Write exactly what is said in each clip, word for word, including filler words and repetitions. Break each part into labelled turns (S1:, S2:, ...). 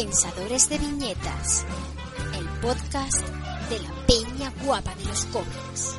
S1: Pensadores de Viñetas, el podcast de la peña guapa de los cómics.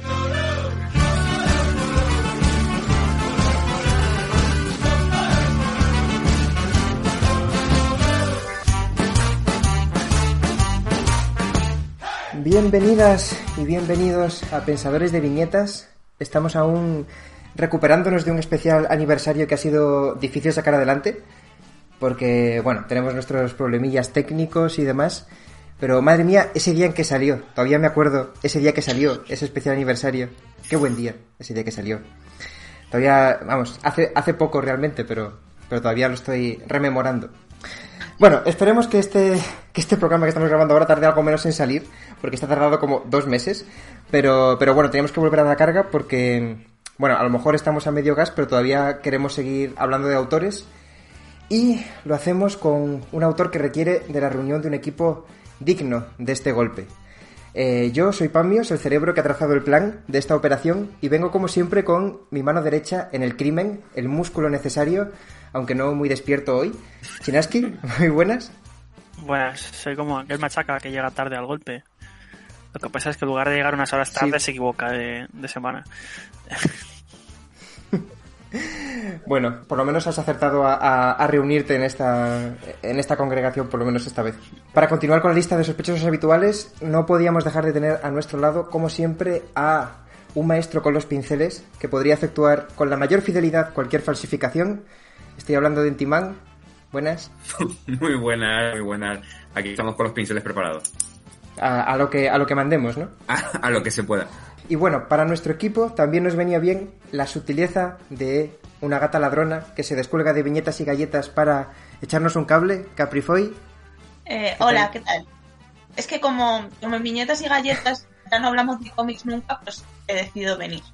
S2: Bienvenidas y bienvenidos a Pensadores de Viñetas. Estamos aún recuperándonos de un especial aniversario que ha sido difícil sacar adelante, porque, bueno, tenemos nuestros problemillas técnicos y demás, pero madre mía, ese día en que salió, todavía me acuerdo, ese día que salió, ese especial aniversario, qué buen día, ese día que salió. Todavía, vamos, hace, hace poco realmente, pero, pero todavía lo estoy rememorando. Bueno, esperemos que este, que este programa que estamos grabando ahora tarde algo menos en salir, porque está tardado como dos meses, pero, pero bueno, tenemos que volver a la carga porque, bueno, a lo mejor estamos a medio gas, pero todavía queremos seguir hablando de autores, y lo hacemos con un autor que requiere de la reunión de un equipo digno de este golpe. Eh, yo soy Pamios, el cerebro que ha trazado el plan de esta operación, y vengo como siempre con mi mano derecha en el crimen, el músculo necesario, aunque no muy despierto hoy. Chinaski, muy buenas.
S3: Buenas, soy como aquel machaca que llega tarde al golpe. Lo que pasa es que en lugar de llegar unas horas tarde, sí, se equivoca de, de semana.
S2: Bueno, por lo menos has acertado a, a, a reunirte en esta, en esta congregación, por lo menos esta vez. Para continuar con la lista de sospechosos habituales, no podíamos dejar de tener a nuestro lado, como siempre, a un maestro con los pinceles que podría efectuar con la mayor fidelidad cualquier falsificación. Estoy hablando de Intimán. Buenas.
S4: Muy buenas, muy buenas. Aquí estamos con los pinceles preparados.
S2: A, a lo que a lo que mandemos, ¿no?
S4: A, a lo que se pueda.
S2: Y bueno, para nuestro equipo también nos venía bien la sutileza de una gata ladrona que se descuelga de viñetas y galletas para echarnos un cable. Caprifoy.
S5: Eh, ¿Qué hola, tal? ¿Qué tal? Es que como, como en viñetas y galletas ya no hablamos de cómics nunca, pues he decidido venir.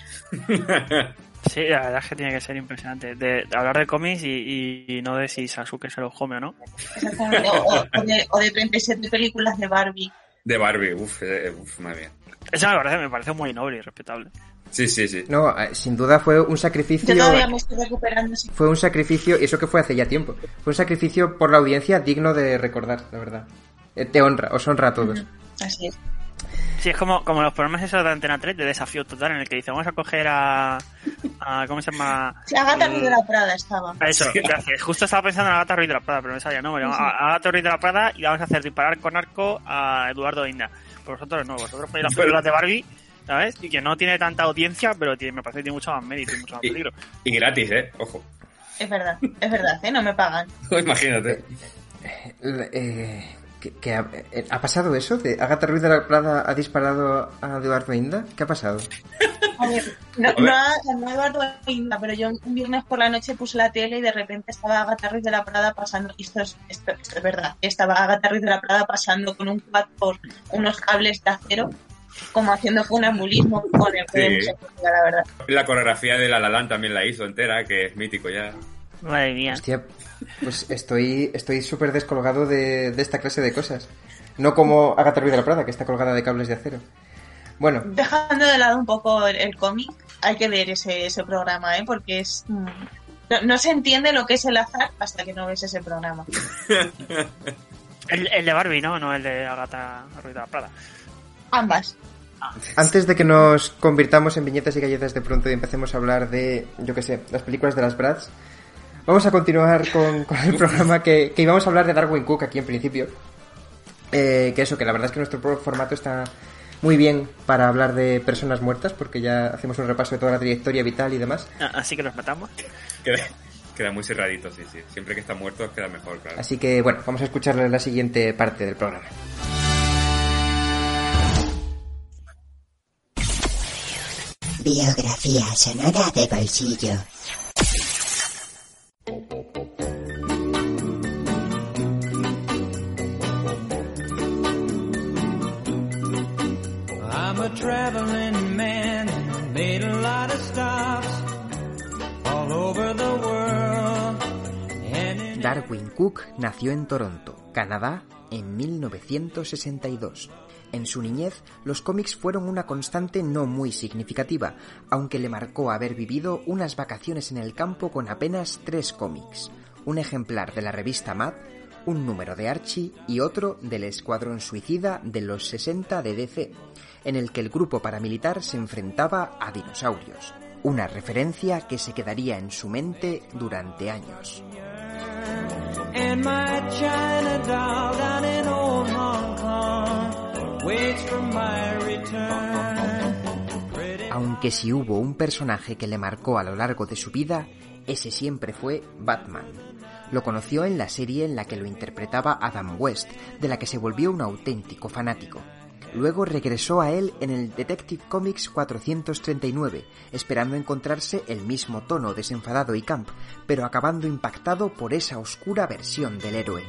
S3: Sí, la verdad es que tiene que ser impresionante de, de hablar de cómics y, y, y no de si Sasuke se lo come o no.
S5: Exactamente, o, o, de, o de treinta y siete películas de Barbie.
S4: De Barbie, uff, eh, uf, madre mía.
S3: Eso me parece, me parece muy noble y respetable.
S4: Sí, sí, sí.
S2: No, sin duda fue un sacrificio.
S5: Yo todavía me estoy recuperando. Sí.
S2: Fue un sacrificio, y eso que fue hace ya tiempo. Fue un sacrificio por la audiencia digno de recordar, la verdad. Eh, te honra, os honra a todos.
S5: Mm, así es.
S3: Sí, es como, como los programas esos de Antena tres de desafío total, en el que dice vamos a coger a, a ¿cómo se llama?
S5: Sí, Agatha Ruiz de la Prada estaba.
S3: A eso, gracias. Justo estaba pensando en Agatha Ruiz de la Prada, pero me salía, no, bueno, sí, sí. a Agatha Ruiz de la Prada y vamos a hacer disparar con arco a Eduardo Inda. Por vosotros no, vosotros podéis las películas de Barbie, ¿sabes? Y que no tiene tanta audiencia, pero tiene, me parece que tiene mucho más mérito y mucho más peligro.
S4: Y, y gratis, ¿eh? Ojo.
S5: Es verdad, es verdad, ¿eh? No me pagan.
S4: Imagínate.
S2: Eh, eh, ¿qué, qué ha, eh, ¿Ha pasado eso? ¿De Agatha Ruiz de la Prada ha disparado a Eduardo Inda? ¿Qué ha pasado?
S5: A ver, no, a ver. no, a, no a Eduardo Inda, pero yo un viernes por la noche puse la tele y de repente estaba Agatha Ruiz de la Prada pasando, y esto es, esto, esto es verdad, estaba Agatha Ruiz de la Prada pasando con un quad por unos cables de acero, como haciendo funambulismo con el que
S4: sí.
S5: se la verdad.
S4: La coreografía de La La Land también la hizo entera, que es mítico ya.
S3: Madre mía.
S2: Hostia, pues estoy estoy súper descolgado de, de esta clase de cosas. No como Agatha Ruiz de la Prada, que está colgada de cables de acero. Bueno.
S5: Dejando de lado un poco el, el cómic, hay que ver ese, ese programa, ¿eh? Porque es... Mm, no, no se entiende lo que es el azar hasta que no ves ese programa.
S3: el, el de Barbie, ¿no? No el de Agatha Ruiz de la Prada.
S5: Ambas.
S3: Ah.
S2: Antes de que nos convirtamos en viñetas y galletas de pronto y empecemos a hablar de, yo qué sé, las películas de las Bratz, vamos a continuar con, con el programa que, que íbamos a hablar de Darwin Cook aquí en principio. Eh, que eso, que la verdad es que nuestro formato está muy bien para hablar de personas muertas, porque ya hacemos un repaso de toda la trayectoria vital y demás.
S3: Así que los matamos.
S4: Queda, queda muy cerradito, sí, sí. Siempre que está muerto queda mejor, claro.
S2: Así que, bueno, vamos a escuchar la siguiente parte del programa.
S6: Biografía sonora de bolsillo.
S7: I'm a traveling man, made a lot of stops all over the world.
S2: Darwin Cook nació en Toronto, Canadá, en mil novecientos sesenta y dos. En su niñez, los cómics fueron una constante no muy significativa, aunque le marcó haber vivido unas vacaciones en el campo con apenas tres cómics, un ejemplar de la revista Mad, un número de Archie y otro del Escuadrón Suicida de los sesenta de D C, en el que el grupo paramilitar se enfrentaba a dinosaurios, una referencia que se quedaría en su mente durante años.
S7: And my China doll down in old Hong Kong waits for my return.
S2: Aunque si hubo un personaje que le marcó a lo largo de su vida, ese siempre fue Batman. Lo conoció en la serie en la que lo interpretaba Adam West, de la que se volvió un auténtico fanático. Luego regresó a él en el Detective Comics cuatrocientos treinta y nueve, esperando encontrarse el mismo tono desenfadado y camp, pero acabando impactado por esa oscura versión del héroe.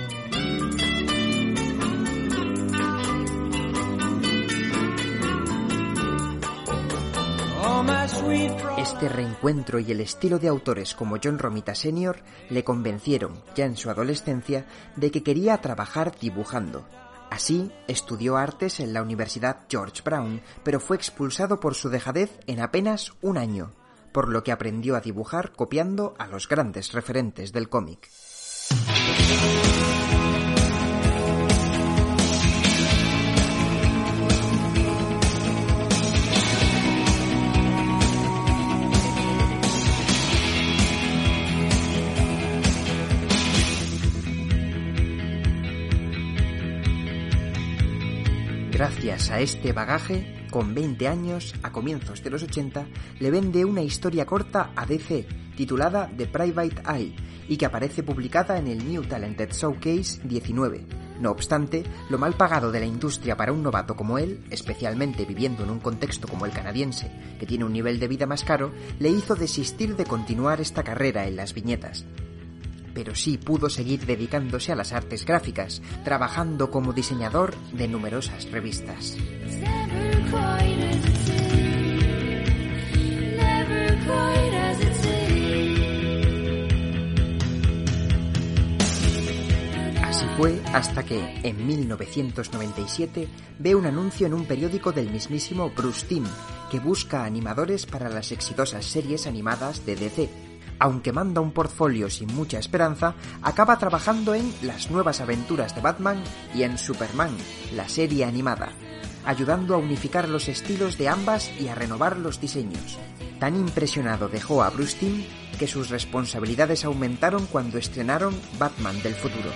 S2: Este reencuentro y el estilo de autores como John Romita senior le convencieron, ya en su adolescencia, de que quería trabajar dibujando. Así, estudió artes en la Universidad George Brown, pero fue expulsado por su dejadez en apenas un año, por lo que aprendió a dibujar copiando a los grandes referentes del cómic. Gracias a este bagaje, con veinte años, a comienzos de los ochenta, le vende una historia corta a D C, titulada The Private Eye, y que aparece publicada en el New Talented Showcase diecinueve. No obstante, lo mal pagado de la industria para un novato como él, especialmente viviendo en un contexto como el canadiense, que tiene un nivel de vida más caro, le hizo desistir de continuar esta carrera en las viñetas. Pero sí pudo seguir dedicándose a las artes gráficas, trabajando como diseñador de numerosas revistas. Así fue hasta que, en mil novecientos noventa y siete, ve un anuncio en un periódico del mismísimo Bruce Timm, que busca animadores para las exitosas series animadas de D C. Aunque manda un portfolio sin mucha esperanza, acaba trabajando en Las nuevas aventuras de Batman y en Superman, la serie animada, ayudando a unificar los estilos de ambas y a renovar los diseños. Tan impresionado dejó a Bruce Timm que sus responsabilidades aumentaron cuando estrenaron Batman del futuro.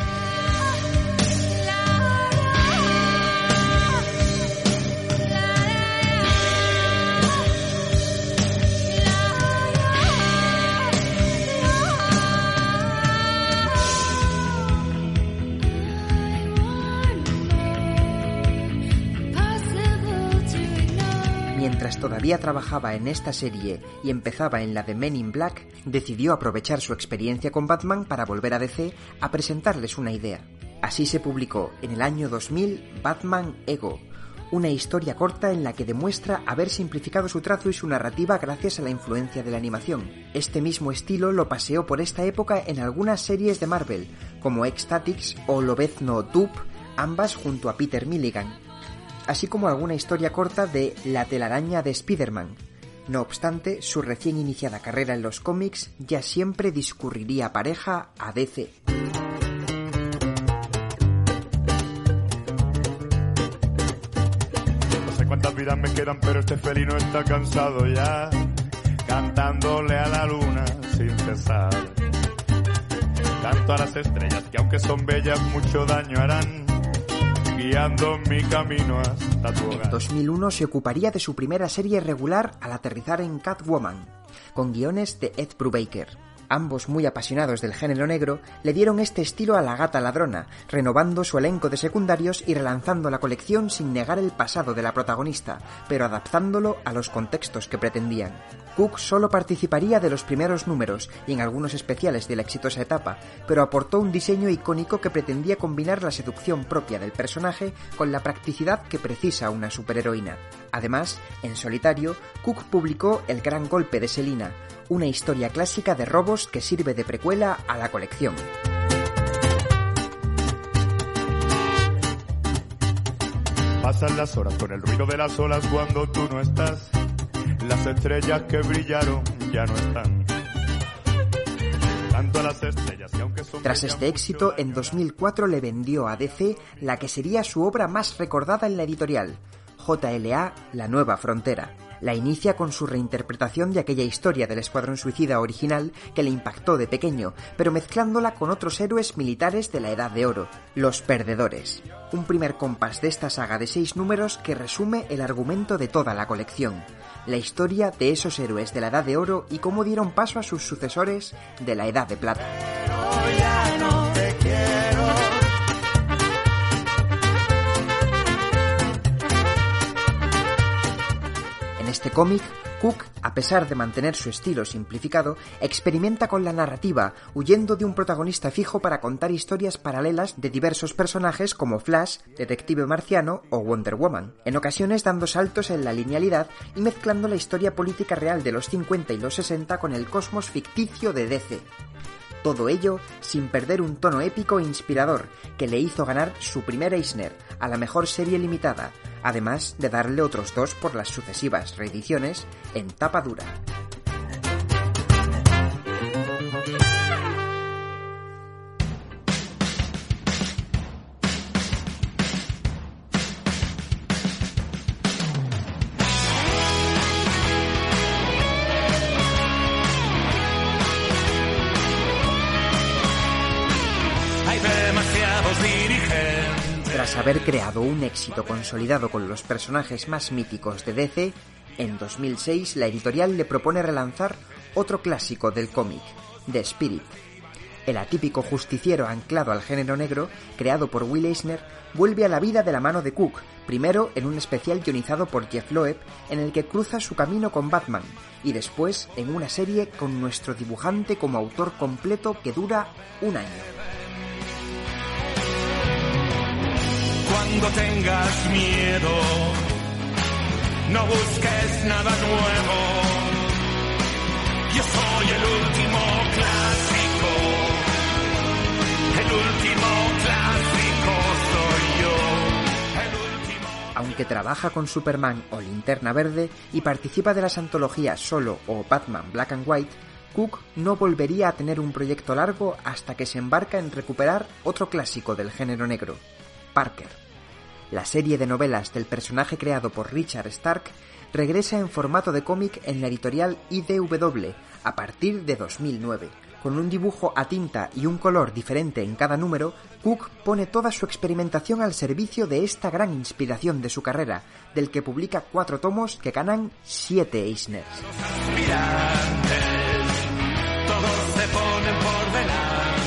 S2: Mientras todavía trabajaba en esta serie y empezaba en la de Men in Black, decidió aprovechar su experiencia con Batman para volver a D C a presentarles una idea. Así se publicó en el año dos mil Batman Ego, una historia corta en la que demuestra haber simplificado su trazo y su narrativa gracias a la influencia de la animación. Este mismo estilo lo paseó por esta época en algunas series de Marvel, como X-Statix o Lobezno Dub, ambas junto a Peter Milligan, así como alguna historia corta de La telaraña de Spider-Man. No obstante, su recién iniciada carrera en los cómics ya siempre discurriría pareja a D C.
S8: No sé cuántas vidas me quedan, pero este felino está cansado ya, cantándole a la luna sin cesar. Canto a las estrellas que aunque son bellas mucho daño harán, guiando mi camino hasta tu hogar.
S2: En dos mil uno se ocuparía de su primera serie regular al aterrizar en Catwoman, con guiones de Ed Brubaker. Ambos muy apasionados del género negro, le dieron este estilo a La gata ladrona, renovando su elenco de secundarios y relanzando la colección sin negar el pasado de la protagonista, pero adaptándolo a los contextos que pretendían. Cook solo participaría de los primeros números y en algunos especiales de la exitosa etapa, pero aportó un diseño icónico que pretendía combinar la seducción propia del personaje con la practicidad que precisa una superheroína. Además, en solitario, Cook publicó El gran golpe de Selina, una historia clásica de robos que sirve de precuela a la colección.
S8: Pasan las horas con el ruido de las olas cuando tú no estás. Las estrellas que brillaron ya no están. Canto a las estrellas y aunque
S2: Tras este éxito, en dos mil cuatro le vendió a D C la que sería su obra más recordada en la editorial, J L A, La Nueva Frontera. La inicia con su reinterpretación de aquella historia del Escuadrón Suicida original que le impactó de pequeño, pero mezclándola con otros héroes militares de la Edad de Oro, los Perdedores. Un primer compás de esta saga de seis números que resume el argumento de toda la colección. La historia de esos héroes de la Edad de Oro y cómo dieron paso a sus sucesores de la Edad de Plata.
S7: Pero ya no te quiero.
S2: En este cómic, Cook, a pesar de mantener su estilo simplificado, experimenta con la narrativa, huyendo de un protagonista fijo para contar historias paralelas de diversos personajes como Flash, Detective Marciano o Wonder Woman, en ocasiones dando saltos en la linealidad y mezclando la historia política real de los cincuenta y los sesenta con el cosmos ficticio de D C. Todo ello sin perder un tono épico e inspirador que le hizo ganar su primer Eisner a la mejor serie limitada, además de darle otros dos por las sucesivas reediciones en tapa dura. Tras haber creado un éxito consolidado con los personajes más míticos de D C, en dos mil seis la editorial le propone relanzar otro clásico del cómic, The Spirit. El atípico justiciero anclado al género negro, creado por Will Eisner, vuelve a la vida de la mano de Cook, primero en un especial guionizado por Jeff Loeb, en el que cruza su camino con Batman, y después en una serie con nuestro dibujante como autor completo que dura un año.
S7: Cuando tengas miedo, no busques nada nuevo. Yo soy el último clásico, el último clásico soy yo. El último...
S2: Aunque trabaja con Superman o Linterna Verde y participa de las antologías Solo o Batman Black and White, Cook no volvería a tener un proyecto largo hasta que se embarca en recuperar otro clásico del género negro, Parker. La serie de novelas del personaje creado por Richard Stark regresa en formato de cómic en la editorial I D W a partir de dos mil nueve. Con un dibujo a tinta y un color diferente en cada número, Cook pone toda su experimentación al servicio de esta gran inspiración de su carrera, del que publica cuatro tomos que ganan siete Eisners.
S7: Todos se ponen por delante.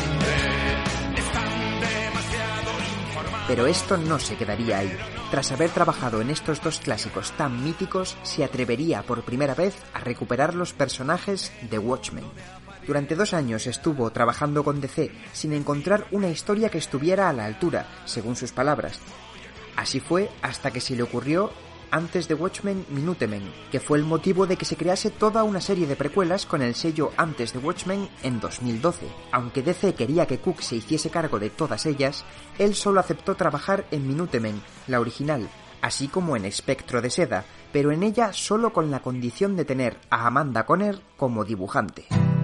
S2: Pero esto no se quedaría ahí. Tras haber trabajado en estos dos clásicos tan míticos, se atrevería por primera vez a recuperar los personajes de Watchmen. Durante dos años estuvo trabajando con D C sin encontrar una historia que estuviera a la altura, según sus palabras. Así fue hasta que se le ocurrió antes de Watchmen Minutemen, que fue el motivo de que se crease toda una serie de precuelas con el sello Antes de Watchmen en dos mil doce. Aunque D C quería que Cook se hiciese cargo de todas ellas, él solo aceptó trabajar en Minutemen, la original, así como en Espectro de Seda, pero en ella solo con la condición de tener a Amanda Conner como dibujante.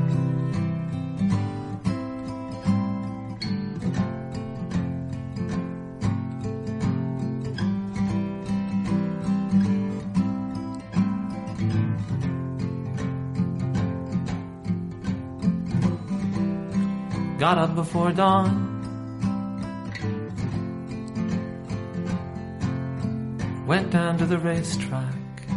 S9: Got up before dawn. Went down to the racetrack.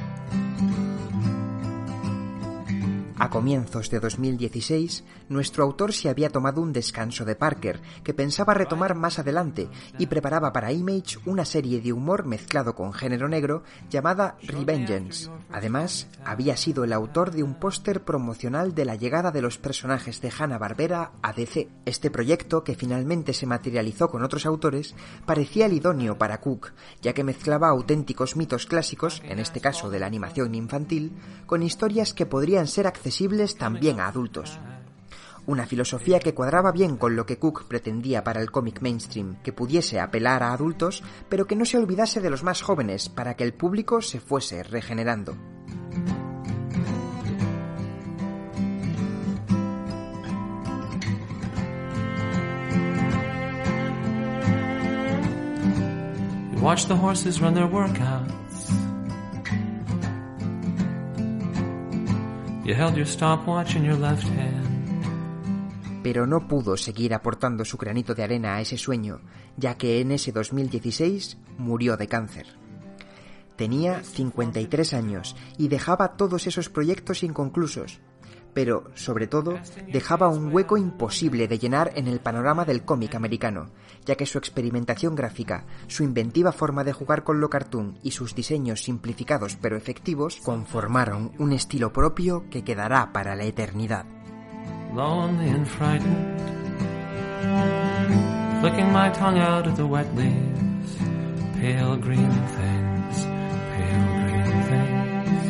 S2: A comienzos de dos mil dieciséis, nuestro autor se había tomado un descanso de Parker, que pensaba retomar más adelante, y preparaba para Image una serie de humor mezclado con género negro llamada Revengeance. Además, había sido el autor de un póster promocional de la llegada de los personajes de Hanna-Barbera a D C. Este proyecto, que finalmente se materializó con otros autores, parecía el idóneo para Cook, ya que mezclaba auténticos mitos clásicos, en este caso de la animación infantil, con historias que podrían ser accesibles también a adultos. Una filosofía que cuadraba bien con lo que Cook pretendía para el cómic mainstream, que pudiese apelar a adultos, pero que no se olvidase de los más jóvenes para que el público se fuese regenerando.
S9: watch the horses run their workouts. You held your stopwatch in your left hand.
S2: Pero no pudo seguir aportando su granito de arena a ese sueño, ya que en ese dos mil dieciséis murió de cáncer. Tenía cincuenta y tres años y dejaba todos esos proyectos inconclusos, pero, sobre todo, dejaba un hueco imposible de llenar en el panorama del cómic americano, ya que su experimentación gráfica, su inventiva forma de jugar con lo cartoon y sus diseños simplificados pero efectivos conformaron un estilo propio que quedará para la eternidad.
S9: Lonely and frightened, flicking my tongue out at the wet leaves, pale green things, pale green things.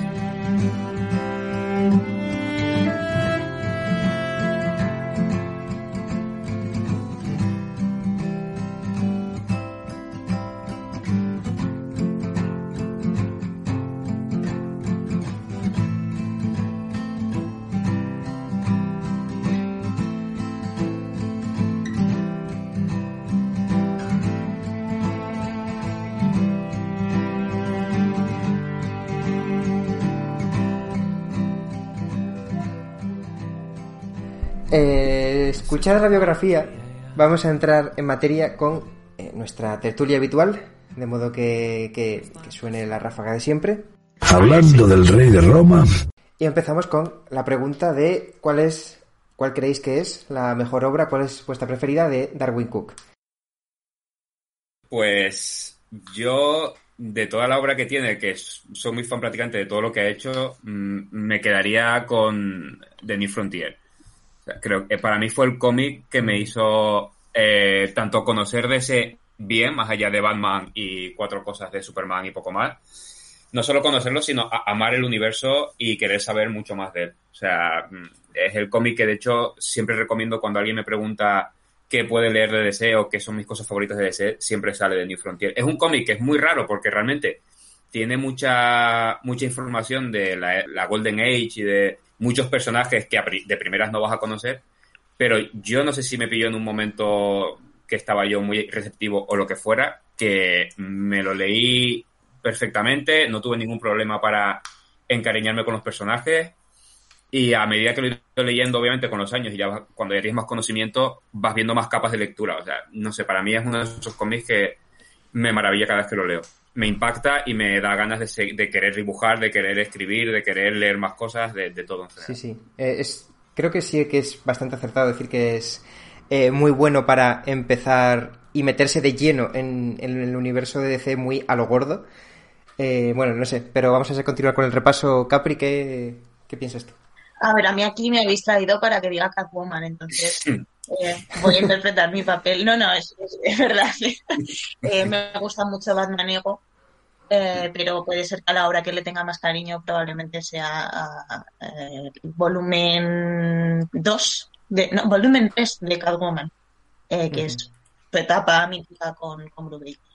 S2: Eh, escuchada la biografía, vamos a entrar en materia con eh, nuestra tertulia habitual, de modo que, que, que suene la ráfaga de siempre.
S10: Hablando del rey de Roma.
S2: Y empezamos con la pregunta de cuál es, cuál creéis que es la mejor obra, cuál es vuestra preferida de Darwin Cook.
S4: Pues yo, de toda la obra que tiene, que soy muy fan prácticamente de todo lo que ha hecho, me quedaría con The New Frontier. Creo que para mí fue el cómic que me hizo eh, tanto conocer D C bien, más allá de Batman y cuatro cosas de Superman y poco más. No solo conocerlo, sino a- amar el universo y querer saber mucho más de él. O sea, es el cómic que de hecho siempre recomiendo cuando alguien me pregunta qué puede leer de D C o qué son mis cosas favoritas de D C, siempre sale de New Frontier. Es un cómic que es muy raro porque realmente tiene mucha mucha información de la, la Golden Age y de muchos personajes que de primeras no vas a conocer, pero yo no sé si me pilló en un momento que estaba yo muy receptivo o lo que fuera, que me lo leí perfectamente, no tuve ningún problema para encariñarme con los personajes y a medida que lo he ido leyendo, obviamente con los años y ya vas, cuando ya tienes más conocimiento, vas viendo más capas de lectura. O sea, no sé, para mí es uno de esos cómics que me maravilla cada vez que lo leo. Me impacta y me da ganas de, se- de querer dibujar, de querer escribir, de querer leer más cosas, de, de todo en general.
S2: Sí, sí. Eh, es, creo que sí que es bastante acertado decir que es eh, muy bueno para empezar y meterse de lleno en, en el universo de D C muy a lo gordo. Eh, bueno, no sé, pero vamos a continuar con el repaso. Capri, ¿qué, qué piensas tú?
S5: A ver, a mí aquí me habéis traído para que diga Catwoman, entonces eh, voy a interpretar mi papel. No, no, es, es, es verdad. eh, me gusta mucho Batman Ego, eh, pero puede ser que a la obra que le tenga más cariño probablemente sea eh, el volumen dos, de, no, volumen tres de Catwoman, eh, que uh-huh. es su etapa mítica con, con Bruce Wayne.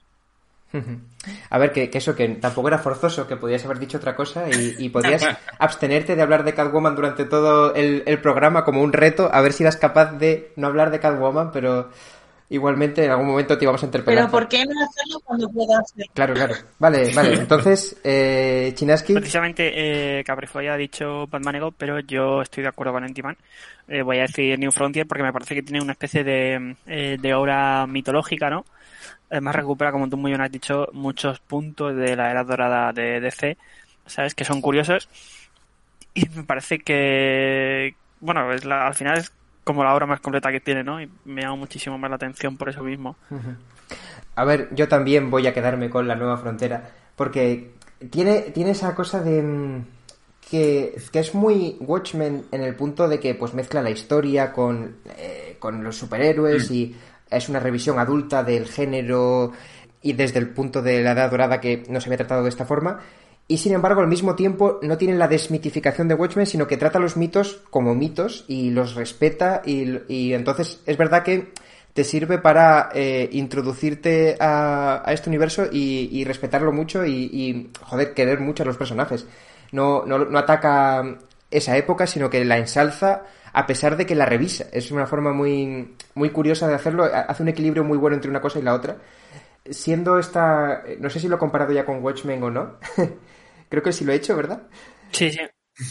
S2: A ver, que, que eso, que tampoco era forzoso, que podías haber dicho otra cosa y, y podías abstenerte de hablar de Catwoman durante todo el, el programa como un reto, a ver si eras capaz de no hablar de Catwoman, pero igualmente en algún momento te íbamos a interpelar.
S5: Pero ¿por qué no hacerlo cuando pueda hacerlo?
S2: Claro, claro. Vale, vale. Entonces, eh, Chinaski...
S3: Precisamente eh, Caprifoy ha dicho Batman Ego, pero yo estoy de acuerdo con Entiman. Eh, voy a decir New Frontier porque me parece que tiene una especie de, eh, de obra mitológica, ¿no? Además recupera, como tú muy bien has dicho, muchos puntos de la era dorada de D C, ¿sabes? Que son curiosos. Y me parece que, bueno, es la, al final es como la obra más completa que tiene, ¿no? Y me llama muchísimo más la atención por eso mismo.
S2: A ver, yo también voy a quedarme con La Nueva Frontera, porque tiene, tiene esa cosa de... Que, que es muy Watchmen en el punto de que pues mezcla la historia con, eh, con los superhéroes mm. y... Es una revisión adulta del género y desde el punto de la Edad Dorada que no se había tratado de esta forma. Y sin embargo, al mismo tiempo, no tiene la desmitificación de Watchmen, sino que trata los mitos como mitos y los respeta. Y, y entonces es verdad que te sirve para eh, introducirte a, a este universo y, y respetarlo mucho y, y, joder, querer mucho a los personajes. No, no, no ataca esa época, sino que la ensalza a pesar de que la revisa. Es una forma muy, muy curiosa de hacerlo. Hace un equilibrio muy bueno entre una cosa y la otra. siendo esta... No sé si lo he comparado ya con Watchmen o no. Creo que sí lo he hecho, ¿verdad?
S3: Sí, sí.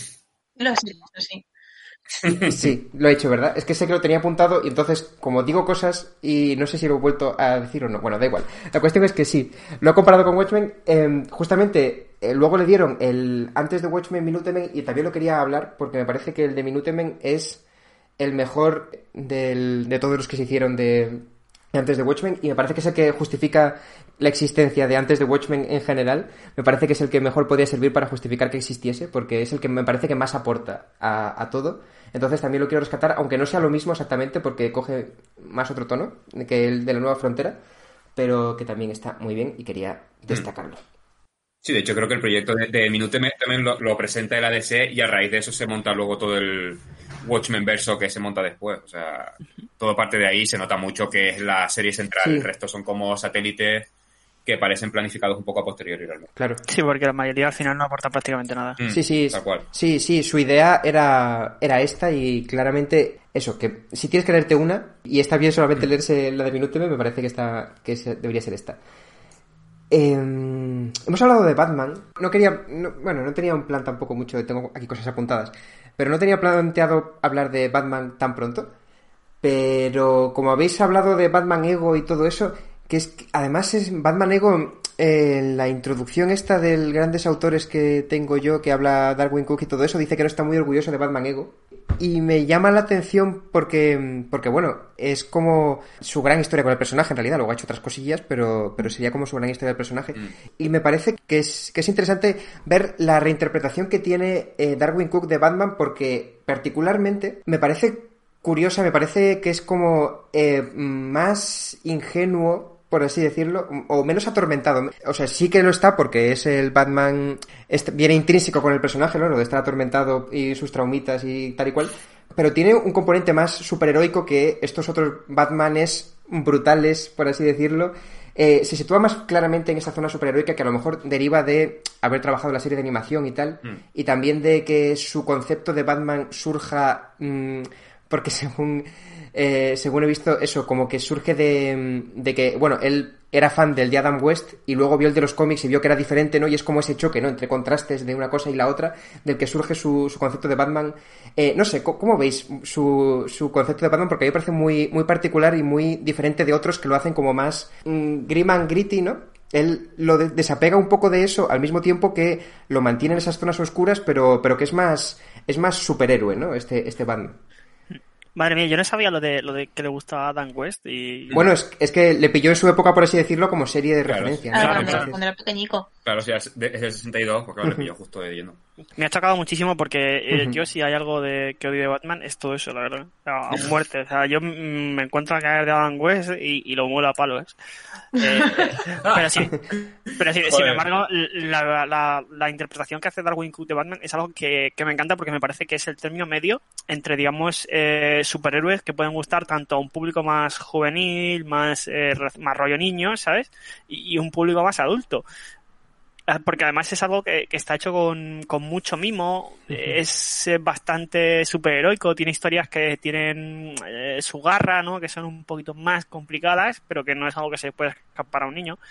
S5: Lo sé, lo sí.
S2: Sí, lo he hecho, ¿verdad? Es que sé que lo tenía apuntado y entonces, como digo cosas y no sé si lo he vuelto a decir o no, bueno, da igual. La cuestión es que sí, lo he comparado con Watchmen, eh, justamente eh, luego le dieron el antes de Watchmen Minutemen y también lo quería hablar porque me parece que el de Minutemen es el mejor del, de todos los que se hicieron de antes de Watchmen y me parece que es el que justifica la existencia de antes de Watchmen en general. Me parece que es el que mejor podría servir para justificar que existiese porque es el que me parece que más aporta a, a todo. Entonces también lo quiero rescatar, aunque no sea lo mismo exactamente porque coge más otro tono que el de la Nueva Frontera, pero que también está muy bien y quería destacarlo.
S4: Sí, de hecho creo que el proyecto de, de Minutemen también lo, lo presenta el A D C y a raíz de eso se monta luego todo el Watchmen verso que se monta después. O sea, todo parte de ahí, se nota mucho que es la serie central. Sí. El resto son como satélites que parecen planificados un poco a posteriori realmente.
S2: Claro.
S3: Sí, porque la mayoría al final no aporta prácticamente nada.
S4: Mm,
S2: sí, sí.
S4: Tal cual.
S2: Sí, sí, su idea era, era esta y claramente eso, que si tienes que leerte una y está bien solamente leerse la de Minutemen, me parece que está que debería ser esta. Eh, hemos hablado de Batman. No quería, no, bueno, no tenía un plan tampoco mucho, tengo aquí cosas apuntadas, pero no tenía planteado hablar de Batman tan pronto. Pero como habéis hablado de Batman Ego y todo eso, que es además es Batman Ego, eh, la introducción esta del grandes autores que tengo yo, que habla Darwin Cook y todo eso, dice que no está muy orgulloso de Batman Ego. Y me llama la atención porque, porque bueno, es como su gran historia con el personaje, en realidad, luego ha hecho otras cosillas, pero, pero sería como su gran historia del personaje. Mm. Y me parece que es, que es interesante ver la reinterpretación que tiene eh, Darwin Cook de Batman, porque particularmente me parece curiosa, me parece que es como eh, más ingenuo, por así decirlo, o menos atormentado. O sea, sí que lo está porque es el Batman, este, viene intrínseco con el personaje, ¿no? Lo de estar atormentado y sus traumitas y tal y cual, pero tiene un componente más superheroico que estos otros Batmanes brutales, por así decirlo. Eh, se sitúa más claramente en esa zona superheroica que a lo mejor deriva de haber trabajado en la serie de animación y tal, mm. y también de que su concepto de Batman surja mmm, porque según... Eh, según he visto eso, como que surge de, de que, bueno, él era fan del de Adam West y luego vio el de los cómics y vio que era diferente, ¿no? Y es como ese choque, ¿no? Entre contrastes de una cosa y la otra, del que surge su, su concepto de Batman. Eh, no sé, ¿cómo, cómo veis su, su concepto de Batman? Porque a mí me parece muy, muy particular y muy diferente de otros que lo hacen como más mmm, grim and gritty, ¿no? Él lo de- desapega un poco de eso al mismo tiempo que lo mantiene en esas zonas oscuras, pero, pero que es más, es más superhéroe, ¿no? Este, este Batman.
S3: Madre mía, yo no sabía lo de lo de que le gustaba a Adam West y...
S2: Bueno, es, es que le pilló en su época, por así decirlo, como serie de
S4: Claro,
S2: referencia.
S5: Ah,
S2: ¿no?
S4: claro,
S5: cuando,
S4: claro.
S5: cuando era pequeñico.
S4: Claro, o sea, es de- es del sesenta y dos, porque ahora le pilló justo de lleno.
S3: Me ha chocado muchísimo porque eh,
S2: Ujú.
S3: yo si hay algo de que odio de Batman es todo eso, la verdad. O sea, a muerte. O sea, yo mm, me encuentro a caer de Adam West y, y lo muelo a palos. Eh, pero sí, pero sí, sin
S4: Joder.
S3: embargo, la, la, la interpretación que hace Darwin Cook de Batman es algo que, que me encanta porque me parece que es el término medio entre, digamos, eh, superhéroes que pueden gustar tanto a un público más juvenil, más, eh, más rollo niño, ¿sabes? Y, y un público más adulto. Porque además es algo que, que está hecho con, con mucho mimo, es eh, bastante superheroico, tiene historias que tienen eh, su garra, ¿no? Que son un poquito más complicadas, pero que no es algo que se pueda escapar a un niño.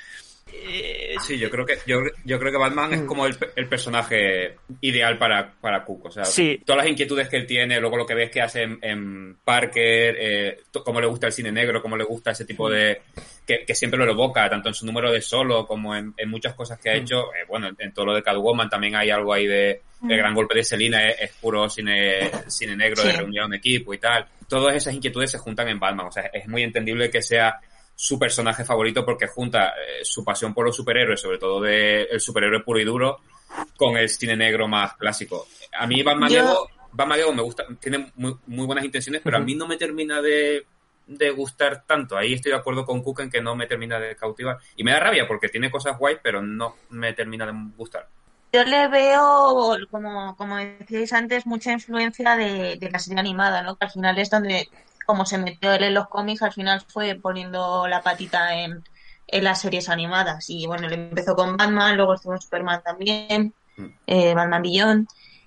S3: Eh,
S4: Sí, yo creo que yo, yo creo que Batman es como el, el personaje ideal para, para Cook. O sea,
S3: Sí.
S4: todas las inquietudes que él tiene, luego lo que ves que hace en, en Parker, eh, to- cómo le gusta el cine negro, cómo le gusta ese tipo de... Que, que siempre lo evoca, tanto en su número de solo como en, en muchas cosas que ha hecho. Eh, bueno, en, en todo lo de Catwoman también hay algo ahí de... El gran golpe de Selina es, es puro cine, cine negro,
S5: Sí.
S4: de reunir a un equipo y tal. Todas esas inquietudes se juntan en Batman. O sea, es muy entendible que sea su personaje favorito porque junta eh, su pasión por los superhéroes, sobre todo de el superhéroe puro y duro, con el cine negro más clásico. A mí Batman
S5: Yo-
S4: Ego, Batman Ego me gusta, tiene muy, muy buenas intenciones, pero a mí no me termina de, de gustar tanto. Ahí estoy de acuerdo con Cook en que no me termina de cautivar. Y me da rabia porque tiene cosas guays, pero no me termina de gustar.
S5: Yo le veo, como, como decíais antes, mucha influencia de, de la serie animada, ¿no? Que al final es donde, como se metió él en los cómics, al final fue poniendo la patita en, en las series animadas. Y bueno, él empezó con Batman, luego estuvo en Superman también,
S4: Mm.
S5: eh, Batman Beyond.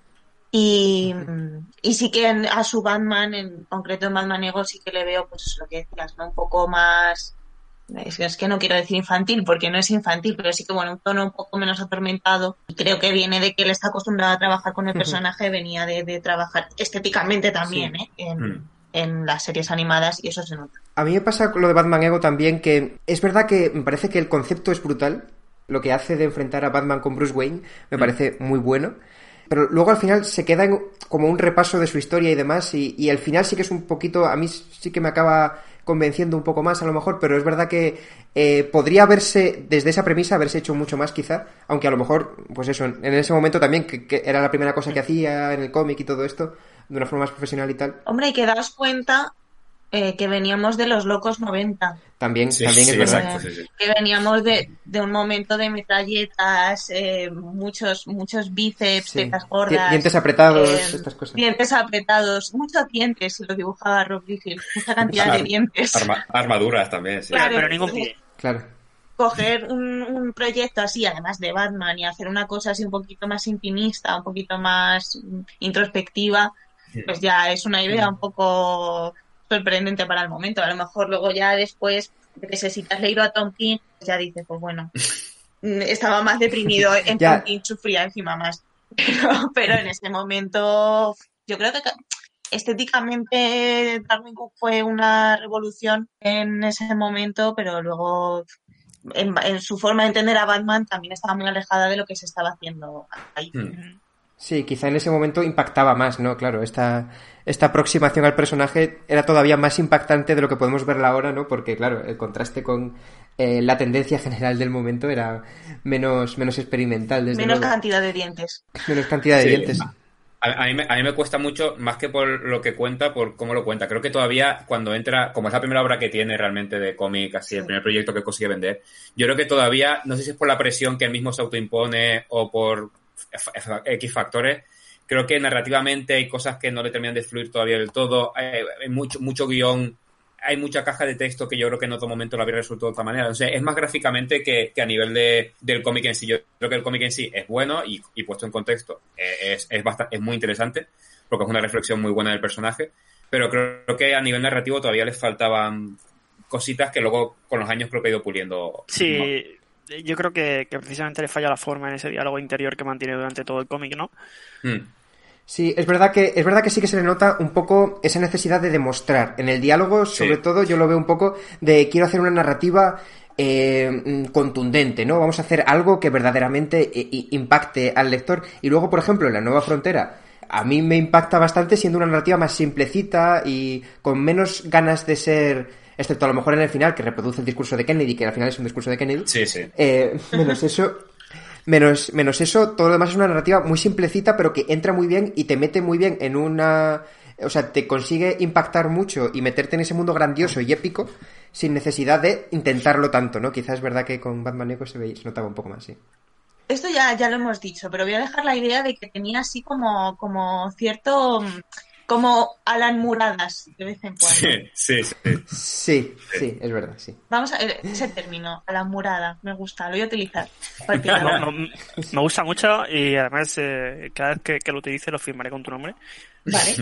S5: Y, y sí que en- a su Batman, en concreto en Batman Ego, sí que le veo, pues lo que decías, ¿no? Un poco más Es, es que no quiero decir infantil porque no es infantil, pero sí que bueno, un tono un poco menos atormentado. Y creo que viene de que él está acostumbrado a trabajar con el personaje, venía de, de trabajar estéticamente también,
S2: Sí.
S5: ¿eh? En,
S4: Mm.
S5: en las series animadas y eso se nota.
S2: A mí me pasa con lo de Batman Ego también, que es verdad que me parece que el concepto es brutal. Lo que hace de enfrentar a Batman con Bruce Wayne me parece muy bueno. Pero luego al final se queda en como un repaso de su historia y demás. Y, y al final sí que es un poquito... A mí sí que me acaba convenciendo un poco más a lo mejor. Pero es verdad que eh, podría haberse, desde esa premisa, haberse hecho mucho más quizá. Aunque a lo mejor, pues eso, en ese momento también, que, que era la primera cosa que hacía en el cómic y todo esto, de una forma más profesional y tal.
S5: Hombre, y que daos cuenta eh, que veníamos de los locos noventa.
S2: También,
S4: Sí,
S2: también
S4: sí,
S2: es verdad.
S4: exacto, sí, sí.
S5: Que veníamos de, de un momento de metralletas, eh, muchos muchos bíceps,
S2: Sí.
S5: tetas gordas,
S2: Dientes apretados,
S5: eh,
S2: estas cosas.
S5: dientes apretados, muchos dientes, si lo dibujaba Rob Liefeld, mucha cantidad de
S4: Ar-
S5: dientes.
S4: arma- armaduras también, sí.
S5: Claro,
S3: Pero ningún
S5: entonces,
S3: pie.
S2: Claro.
S5: coger un, un proyecto así, además de Batman, y hacer una cosa así un poquito más intimista, un poquito más mm, introspectiva, pues ya es una idea un poco sorprendente para el momento. A lo mejor luego ya después, de que sé, si te has leído a Tom King, pues ya dices, pues bueno, mm, estaba más deprimido en
S2: Ya.
S5: Tom King, sufría encima más. Pero, pero en ese momento, yo creo que ca- estéticamente Darwin Cook fue una revolución en ese momento, pero luego en, en su forma de entender a Batman también estaba muy alejada de lo que se estaba haciendo ahí.
S4: Mm.
S2: Sí, quizá en ese momento impactaba más, ¿no? Claro, esta, esta aproximación al personaje era todavía más impactante de lo que podemos verla ahora, ¿no? Porque, claro, el contraste con eh, la tendencia general del momento era menos, menos experimental, desde
S5: Menos
S2: luego.
S5: cantidad de dientes.
S2: Menos cantidad de
S4: Sí.
S2: dientes.
S4: A, a mí me, a mí me cuesta mucho, más que por lo que cuenta, por cómo lo cuenta. Creo que todavía cuando entra, como es la primera obra que tiene realmente de cómic, así, el primer proyecto que consigue vender, yo creo que todavía, no sé si es por la presión que él mismo se autoimpone o por f- f- X factores, creo que narrativamente hay cosas que no le terminan de fluir todavía del todo, hay, hay mucho, mucho guión, hay mucha caja de texto que yo creo que en otro momento lo habría resuelto de otra manera. O sea, es más gráficamente que, que a nivel de, del cómic en sí. Yo creo que el cómic en sí es bueno y, y puesto en contexto eh, es, es, bastante, es muy interesante porque es una reflexión muy buena del personaje, pero creo que a nivel narrativo todavía les faltaban cositas que luego con los años creo que ha ido puliendo.
S3: Sí, yo creo que, que precisamente le falla la forma en ese diálogo interior que mantiene durante todo el cómic, ¿no?
S4: Mm.
S2: Sí, es verdad que es verdad que sí que se le nota un poco esa necesidad de demostrar. En el diálogo, sobre
S4: Sí.
S2: todo, yo lo veo un poco de quiero hacer una narrativa eh, contundente, ¿no? Vamos a hacer algo que verdaderamente eh, impacte al lector. Y luego, por ejemplo, en La Nueva Frontera, a mí me impacta bastante siendo una narrativa más simplecita y con menos ganas de ser, excepto a lo mejor en el final, que reproduce el discurso de Kennedy, que al final es un discurso de Kennedy.
S4: Sí, sí.
S2: Eh, menos eso... Menos, menos eso, todo lo demás es una narrativa muy simplecita, pero que entra muy bien y te mete muy bien en una... O sea, te consigue impactar mucho y meterte en ese mundo grandioso y épico sin necesidad de intentarlo tanto, ¿no? Quizás es verdad que con Batman Echo se, veía, se notaba un poco más, sí.
S5: Esto ya, ya lo hemos dicho, pero voy a dejar la idea de que tenía así como, como cierto... como Alan Muradas de vez en cuando.
S4: Sí, sí, sí.
S2: Sí, sí, es verdad, sí.
S5: Vamos a ver ese término, Alan Murada, me gusta, lo voy a utilizar.
S3: No, no, me gusta mucho y además eh, cada vez que, que lo utilice lo firmaré con tu nombre.
S5: Vale.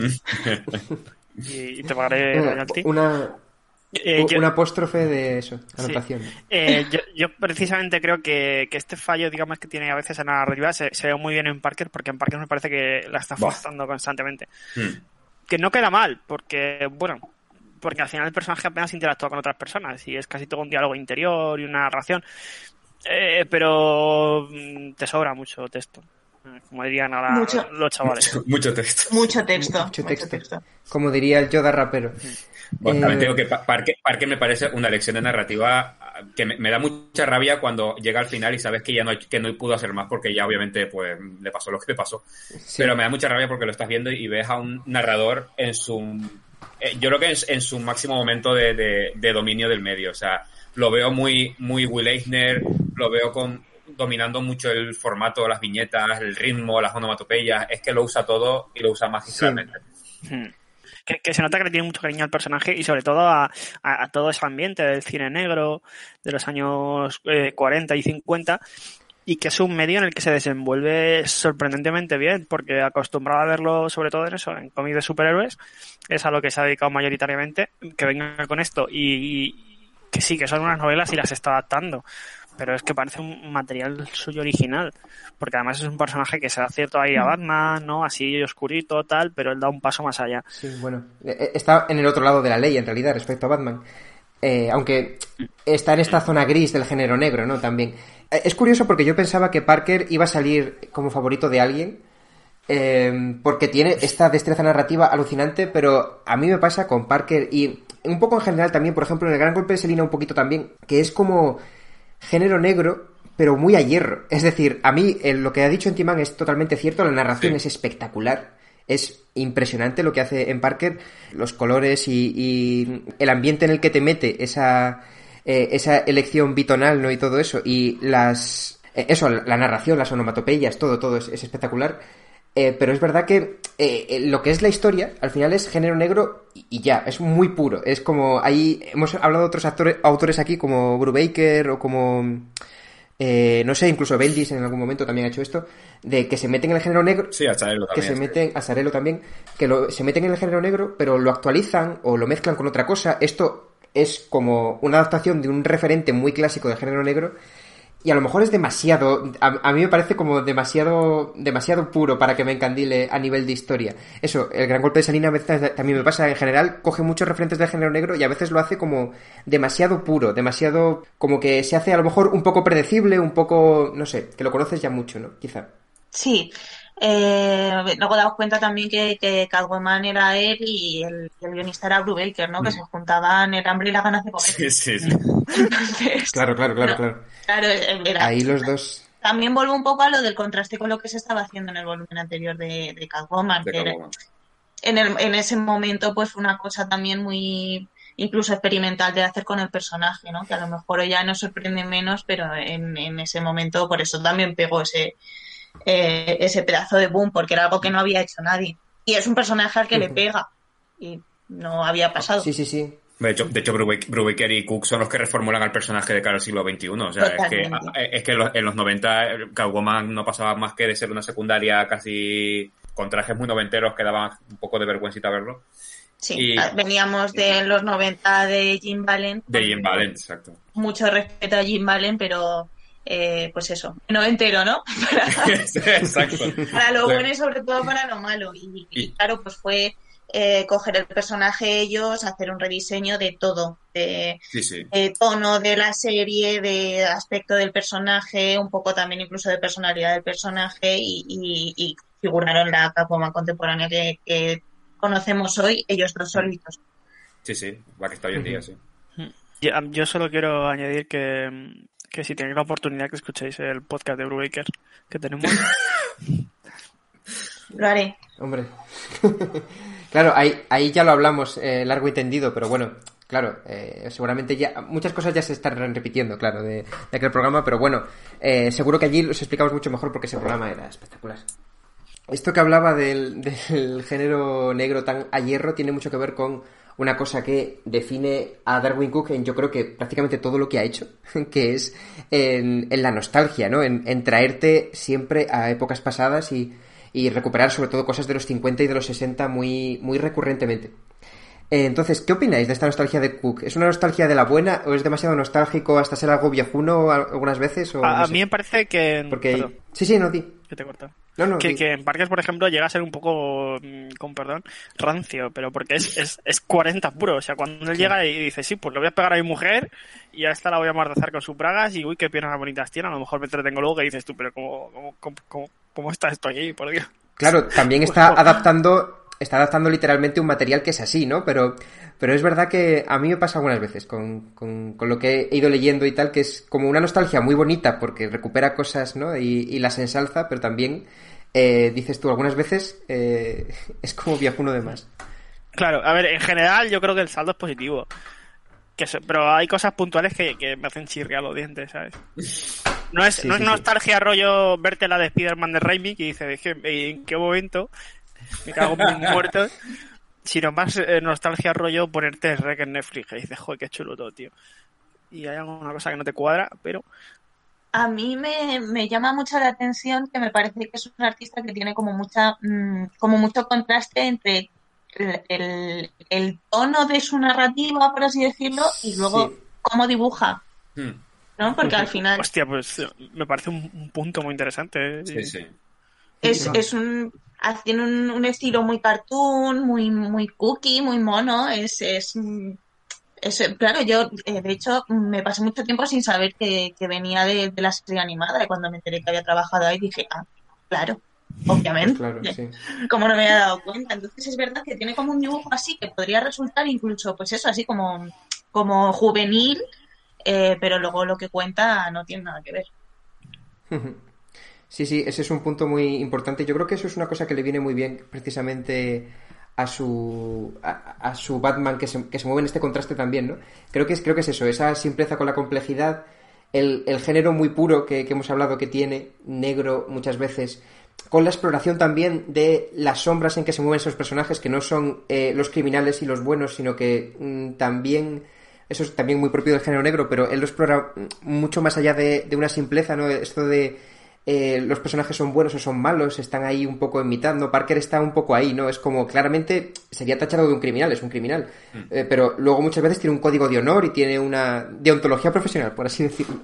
S3: Y, y te pagaré
S2: Una,
S3: royalty.
S2: una,
S3: Eh, yo-
S2: un apóstrofe de eso,
S3: Sí.
S2: anotación.
S3: Eh, yo, yo precisamente creo que, que este fallo, digamos, que tiene a veces en la narrativa se, se ve muy bien en Parker, porque en Parker me parece que la está
S4: Buah.
S3: forzando constantemente.
S4: Mm.
S3: Que no queda mal, porque, bueno, porque al final el personaje apenas interactúa con otras personas y es casi todo un diálogo interior y una narración. Eh, pero mm, te sobra mucho texto. Eh, Como dirían ahora
S5: Mucho.
S3: los chavales.
S4: Mucho, mucho texto.
S5: Mucho texto.
S2: Mucho
S5: mucho
S2: texto.
S5: texto.
S2: Como diría el Yoda rapero.
S4: Bueno, también
S2: Eh,
S4: te digo que Pa- Parker, Parker me parece una lección de narrativa ah, que me, me da mucha rabia cuando llega al final y sabes que ya no, hay- que no pudo hacer más porque ya obviamente pues le pasó lo que le pasó.
S2: sí.
S4: Pero me da mucha rabia porque lo estás viendo y ves a un narrador en su... eh, yo creo que en, en su máximo momento de, de- de dominio del medio. O sea, lo veo muy, muy Will Eisner, lo veo con dominando mucho el formato, las viñetas, el ritmo, las onomatopeyas. Es que lo usa todo y lo usa magistralmente.
S3: Hmm. Que, que se nota que le tiene mucho cariño al personaje y sobre todo a, a, a todo ese ambiente del cine negro de los años eh, cuarenta y cincuenta y que es un medio en el que se desenvuelve sorprendentemente bien porque acostumbrado a verlo sobre todo en eso, en cómics de superhéroes, es a lo que se ha dedicado mayoritariamente, que venga con esto y, y, que sí, que son unas novelas y las está adaptando, pero es que parece un material suyo original, porque además es un personaje que se da cierto ahí a Batman, ¿no? Así oscurito, tal, pero él da un paso más allá.
S2: Sí, bueno, está en el otro lado de la ley, en realidad, respecto a Batman. Eh, aunque está en esta zona gris del género negro, ¿no? También. Eh, es curioso porque yo pensaba que Parker iba a salir como favorito de alguien, eh, porque tiene esta destreza narrativa alucinante, pero a mí me pasa con Parker y un poco en general también, por ejemplo, en El Gran Golpe de Selina un poquito también, que es como género negro, pero muy a hierro. Es decir, a mí eh, lo que ha dicho Entiman es totalmente cierto, la narración sí. es espectacular. Es impresionante lo que hace en Parker, los colores y, y el ambiente en el que te mete esa, eh, esa elección bitonal, ¿no? Y todo eso, y las... Eh, eso, la narración, las onomatopeyas, todo, todo es, es espectacular. Eh, pero es verdad que eh, lo que es la historia, al final es género negro y, y ya, es muy puro. Es como, ahí hemos hablado de otros actores, autores aquí, como Brubaker o como... Eh, no sé, incluso Bendis en algún momento también ha hecho esto, de que se meten en el género negro,
S4: sí, Azzarello
S2: que
S4: también,
S2: se meten, Azzarello también, que lo, se meten en el género negro, pero lo actualizan o lo mezclan con otra cosa. Esto es como una adaptación de un referente muy clásico de género negro, y a lo mejor es demasiado, a, a mí me parece como demasiado demasiado puro para que me encandile a nivel de historia. Eso, El Gran Golpe de Selina a veces también me pasa, en general coge muchos referentes del género negro y a veces lo hace como demasiado puro, demasiado, como que se hace a lo mejor un poco predecible, un poco, no sé, que lo conoces ya mucho, ¿no? Quizá.
S5: Sí. Eh, luego damos cuenta también que, que Catwoman era él y el, el guionista era Brubaker, ¿no? Mm. Que se juntaban el hambre y las ganas de comer.
S4: Sí, sí, sí.
S5: Entonces,
S2: claro, claro, claro,
S5: no,
S2: claro.
S5: Claro, era.
S2: Ahí los dos.
S5: También vuelvo un poco a lo del contraste con lo que se estaba haciendo en el volumen anterior de, de Catwoman.
S4: De
S5: que
S4: Catwoman.
S5: En, el, en ese momento, pues, fue una cosa también muy, incluso experimental de hacer con el personaje, ¿no? Que a lo mejor ya nos sorprende menos, pero en, en ese momento, por eso también pegó ese, eh, ese pedazo de boom, porque era algo que no había hecho nadie. Y es un personaje al que uh-huh. le pega. Y no había pasado.
S2: Sí, sí, sí.
S4: De hecho, de hecho Brubaker y Cook son los que reformulan al personaje de cara al siglo veintiuno. O sea, es que, es que en, los, en los noventa Catwoman no pasaba más que de ser una secundaria casi con trajes muy noventeros que daban un poco de vergüencita verlo.
S5: Sí,
S4: y,
S5: veníamos de los noventa de Jim Valent.
S4: De Jim Valent, exacto.
S5: Mucho respeto a Jim Valent, pero eh, pues eso, noventero, ¿no? Para,
S4: exacto.
S5: Para lo bueno y sobre todo para lo malo. Y, y claro, pues fue... Eh, coger el personaje ellos, hacer un rediseño de todo, de,
S4: sí, sí.
S5: de tono de la serie, de aspecto del personaje, un poco también incluso de personalidad del personaje y, y, y figuraron la Catwoman contemporánea que, que conocemos hoy, ellos dos solitos.
S4: Sí, sí, la que está hoy en día, sí.
S3: Yo, yo solo quiero añadir que, que si tenéis la oportunidad que escuchéis el podcast de Brubaker que tenemos.
S5: Lo haré.
S2: Hombre. Claro, ahí, ahí ya lo hablamos eh, largo y tendido, pero bueno, claro, eh, seguramente ya muchas cosas ya se están repitiendo, claro, de, de aquel programa, pero bueno, eh, seguro que allí los explicamos mucho mejor porque ese programa era espectacular. Esto que hablaba del, del género negro tan a hierro tiene mucho que ver con una cosa que define a Darwin Cook en yo creo que prácticamente todo lo que ha hecho, que es en, en la nostalgia, ¿no? En, en traerte siempre a épocas pasadas y... y recuperar sobre todo cosas de los cincuenta y de los sesenta muy, muy recurrentemente. Eh, entonces, ¿qué opináis de esta nostalgia de Cook? ¿Es una nostalgia de la buena o es demasiado nostálgico hasta ser algo viejuno algunas veces? O,
S3: a
S2: no
S3: a
S2: sé?
S3: mí me parece que...
S2: Porque...
S3: Perdón,
S2: Sí, sí, no, di.
S3: que te corto.
S2: No, no,
S3: que,
S2: di.
S3: que en Parker, por ejemplo, llega a ser un poco, con perdón, rancio, pero porque es, es, es cuarenta puro. O sea, cuando él llega y dice, sí, pues le voy a pegar a mi mujer y a esta la voy a amordazar con sus bragas y uy, qué piernas bonitas tiene. A lo mejor me entretengo luego y dices tú, pero ¿cómo, cómo, cómo, cómo, cómo está esto aquí, por Dios?
S2: Claro, también está adaptando está adaptando literalmente un material que es así, ¿no? Pero pero es verdad que a mí me pasa algunas veces con, con, con lo que he ido leyendo y tal, que es como una nostalgia muy bonita porque recupera cosas, ¿no? Y, y las ensalza, pero también, eh, dices tú, algunas veces eh, es como viejuno de más.
S3: Claro, a ver, en general yo creo que el saldo es positivo. Que se, pero hay cosas puntuales que, que me hacen chirriar los dientes, ¿sabes? No es,
S2: Sí,
S3: no
S2: sí,
S3: es nostalgia sí. rollo verte la de Spider-Man de Raimi que dice, ¿en qué momento me cago en mis muertos? Sino más eh, nostalgia rollo ponerte Rec en Netflix y dices, joder, qué chulo todo, tío. Y hay alguna cosa que no te cuadra, pero...
S5: A mí me, me llama mucho la atención que me parece que es un artista que tiene como mucha mmm, como mucho contraste entre el, el, el tono de su narrativa, por así decirlo, y luego...
S2: Sí.
S5: cómo dibuja,
S4: Hmm.
S5: ¿no? Porque al final
S3: Hostia, pues me parece un, un punto muy interesante. ¿eh?
S4: Sí, sí.
S5: es, es un tiene un, un estilo muy cartoon, muy muy cookie, muy mono. Es, es, es claro, yo eh, de hecho me pasé mucho tiempo sin saber que, que venía de, de la serie animada, y cuando me enteré que había trabajado ahí dije, ah, claro, obviamente.
S2: Pues claro, sí.
S5: Como no me había dado cuenta. Entonces es verdad que tiene como un dibujo así que podría resultar incluso, pues eso, así como, como juvenil, eh, pero luego lo que cuenta no tiene nada que ver.
S2: Sí, sí, ese es un punto muy importante. Yo creo que eso es una cosa que le viene muy bien precisamente a su a, a su Batman, que se, que se mueve en este contraste también, ¿no? Creo que es, creo que es eso, esa simpleza con la complejidad, el, el género muy puro que, que hemos hablado que tiene, negro muchas veces, con la exploración también de las sombras en que se mueven esos personajes, que no son eh, los criminales y los buenos, sino que mmm, también, eso es también muy propio del género negro, pero él lo explora mucho más allá de, de una simpleza, ¿no? Esto de eh, los personajes son buenos o son malos, están ahí un poco en mitad, ¿no? Parker está un poco ahí, ¿no? Es como, claramente sería tachado de un criminal, es un criminal, mm. eh, pero luego muchas veces tiene un código de honor y tiene una deontología profesional, por así decirlo.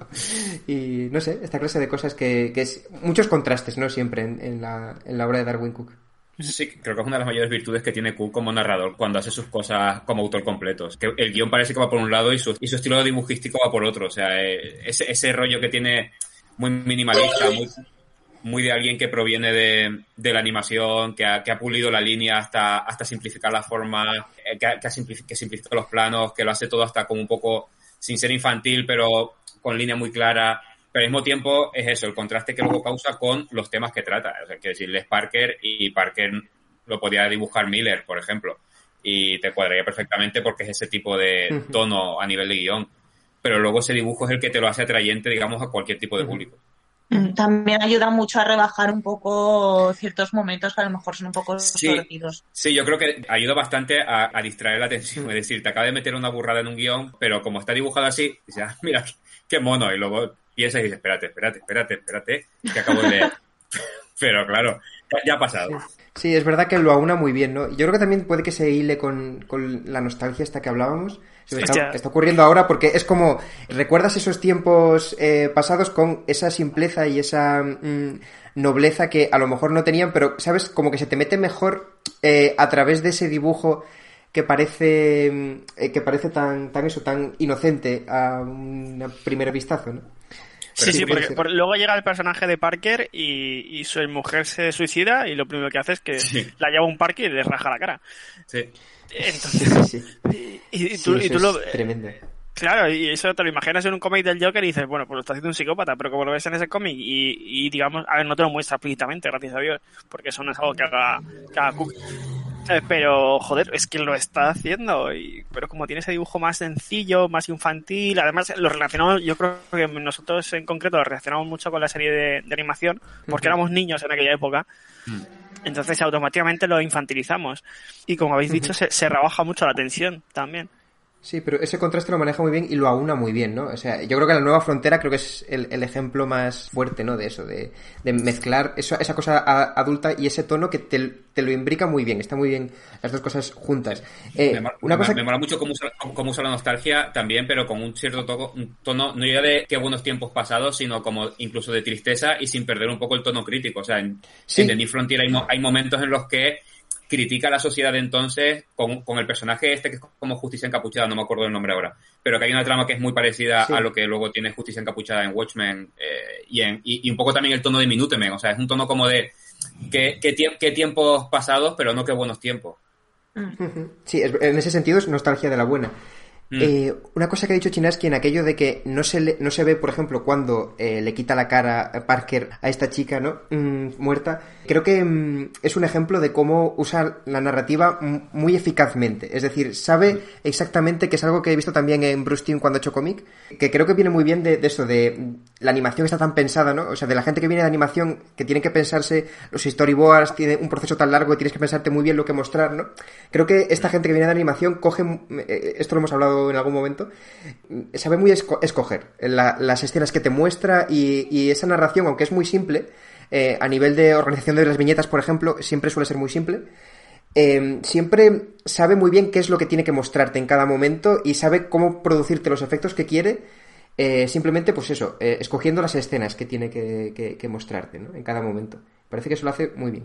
S2: Y no sé, esta clase de cosas que, que es muchos contrastes, ¿no? Siempre en, en, la, en la obra de Darwyn Cooke.
S4: Sí, creo que es una de las mayores virtudes que tiene Cooke como narrador cuando hace sus cosas como autor completos. Que el guión parece que va por un lado y su, y su estilo dibujístico va por otro. O sea, eh, ese, ese rollo que tiene muy minimalista, muy, muy de alguien que proviene de, de la animación, que ha, que ha pulido la línea hasta, hasta simplificar la forma, eh, que, ha, que, ha simplific, que simplifica los planos, que lo hace todo hasta como un poco, sin ser infantil, pero con línea muy clara. Pero al mismo tiempo es eso, el contraste que luego causa con los temas que trata. O sea, quiero decirles Parker, y Parker lo podía dibujar Miller, por ejemplo, y te cuadraría perfectamente porque es ese tipo de tono a nivel de guión. Pero luego ese dibujo es el que te lo hace atrayente, digamos, a cualquier tipo de público.
S5: También ayuda mucho a rebajar un poco ciertos momentos que a lo mejor son un poco
S4: sí,
S5: sordidos.
S4: Sí, yo creo que ayuda bastante a, a distraer la atención. Es decir, te acaba de meter una burrada en un guión, pero como está dibujado así, dices, ah, mira, qué, qué mono. Y luego piensas y dices, espérate, espérate, espérate, espérate, que acabo de leer. Pero claro, ya, ya ha pasado.
S2: Sí. Sí, es verdad que lo aúna muy bien, ¿no? Yo creo que también puede que se hile con, con la nostalgia esta que hablábamos. Sí, está, está ocurriendo ahora porque es como, recuerdas esos tiempos eh, pasados con esa simpleza y esa mmm, nobleza que a lo mejor no tenían, pero, ¿sabes? Como que se te mete mejor eh, a través de ese dibujo que parece eh, que parece tan, tan eso, tan inocente a un primer vistazo, ¿no?
S3: Sí, sí, porque, porque luego llega el personaje de Parker y, y su mujer se suicida y lo primero que hace es que sí. la lleva a un parque y le raja la cara.
S4: Sí.
S3: Entonces,
S2: sí, sí.
S3: Y, y tú,
S2: sí,
S3: y tú lo...
S2: tremendo.
S3: Claro, y eso te lo imaginas en un cómic del Joker y dices, bueno, pues lo está haciendo un psicópata, pero como lo ves en ese cómic y, y digamos, a ver, no te lo muestra explícitamente, gracias a Dios, porque eso no es algo que haga, que haga Cook. Pero, joder, es que lo está haciendo, y, pero como tiene ese dibujo más sencillo, más infantil, además lo relacionamos, yo creo que nosotros en concreto lo relacionamos mucho con la serie de, de animación, porque uh-huh. éramos niños en aquella época, uh-huh. entonces automáticamente lo infantilizamos, y como habéis dicho, uh-huh. se, se rebaja mucho la tensión también.
S2: Sí, pero ese contraste lo maneja muy bien y lo aúna muy bien, ¿no? O sea, yo creo que La Nueva Frontera creo que es el, el ejemplo más fuerte, ¿no? De eso, de, de mezclar eso, esa cosa a, adulta y ese tono que te, te lo imbrica muy bien, está muy bien las dos cosas juntas. Eh,
S4: me,
S2: una
S4: me,
S2: cosa
S4: me mola mucho cómo usa, cómo usa la nostalgia también, pero con un cierto tono, un tono, no ya de qué buenos tiempos pasados, sino como incluso de tristeza y sin perder un poco el tono crítico. O sea, en, sí. en The New Frontier hay, hay momentos en los que critica a la sociedad de entonces con, con el personaje este que es como Justicia Encapuchada, no me acuerdo del nombre ahora, pero que hay una trama que es muy parecida sí. a lo que luego tiene Justicia Encapuchada en Watchmen eh, y, en, y, y un poco también el tono de Minutemen, o sea, es un tono como de qué, qué, tie- qué tiempos pasados, pero no qué buenos tiempos.
S2: Sí, en ese sentido es nostalgia de la buena. Mm. Eh, una cosa que ha dicho Chinaski en aquello de que no se le, no se ve, por ejemplo, cuando eh, le quita la cara a Parker a esta chica, ¿no? Mm, muerta. Creo que mm, es un ejemplo de cómo usa la narrativa m- muy eficazmente. Es decir, sabe exactamente, que es algo que he visto también en Bruce Timm cuando ha hecho cómic, que creo que viene muy bien de, de eso, de la animación está tan pensada, ¿no? O sea, de la gente que viene de animación, que tiene que pensarse los storyboards, tiene un proceso tan largo que tienes que pensarte muy bien lo que mostrar, ¿no? Creo que esta gente que viene de animación coge, eh, esto lo hemos hablado en algún momento, sabe muy esco- escoger la, las escenas que te muestra y, y esa narración, aunque es muy simple, eh, a nivel de organización de las viñetas, por ejemplo, siempre suele ser muy simple, eh, siempre sabe muy bien qué es lo que tiene que mostrarte en cada momento y sabe cómo producirte los efectos que quiere, eh, simplemente, pues eso, eh, escogiendo las escenas que tiene que, que, que mostrarte, ¿no? En cada momento. Parece que eso lo hace muy bien.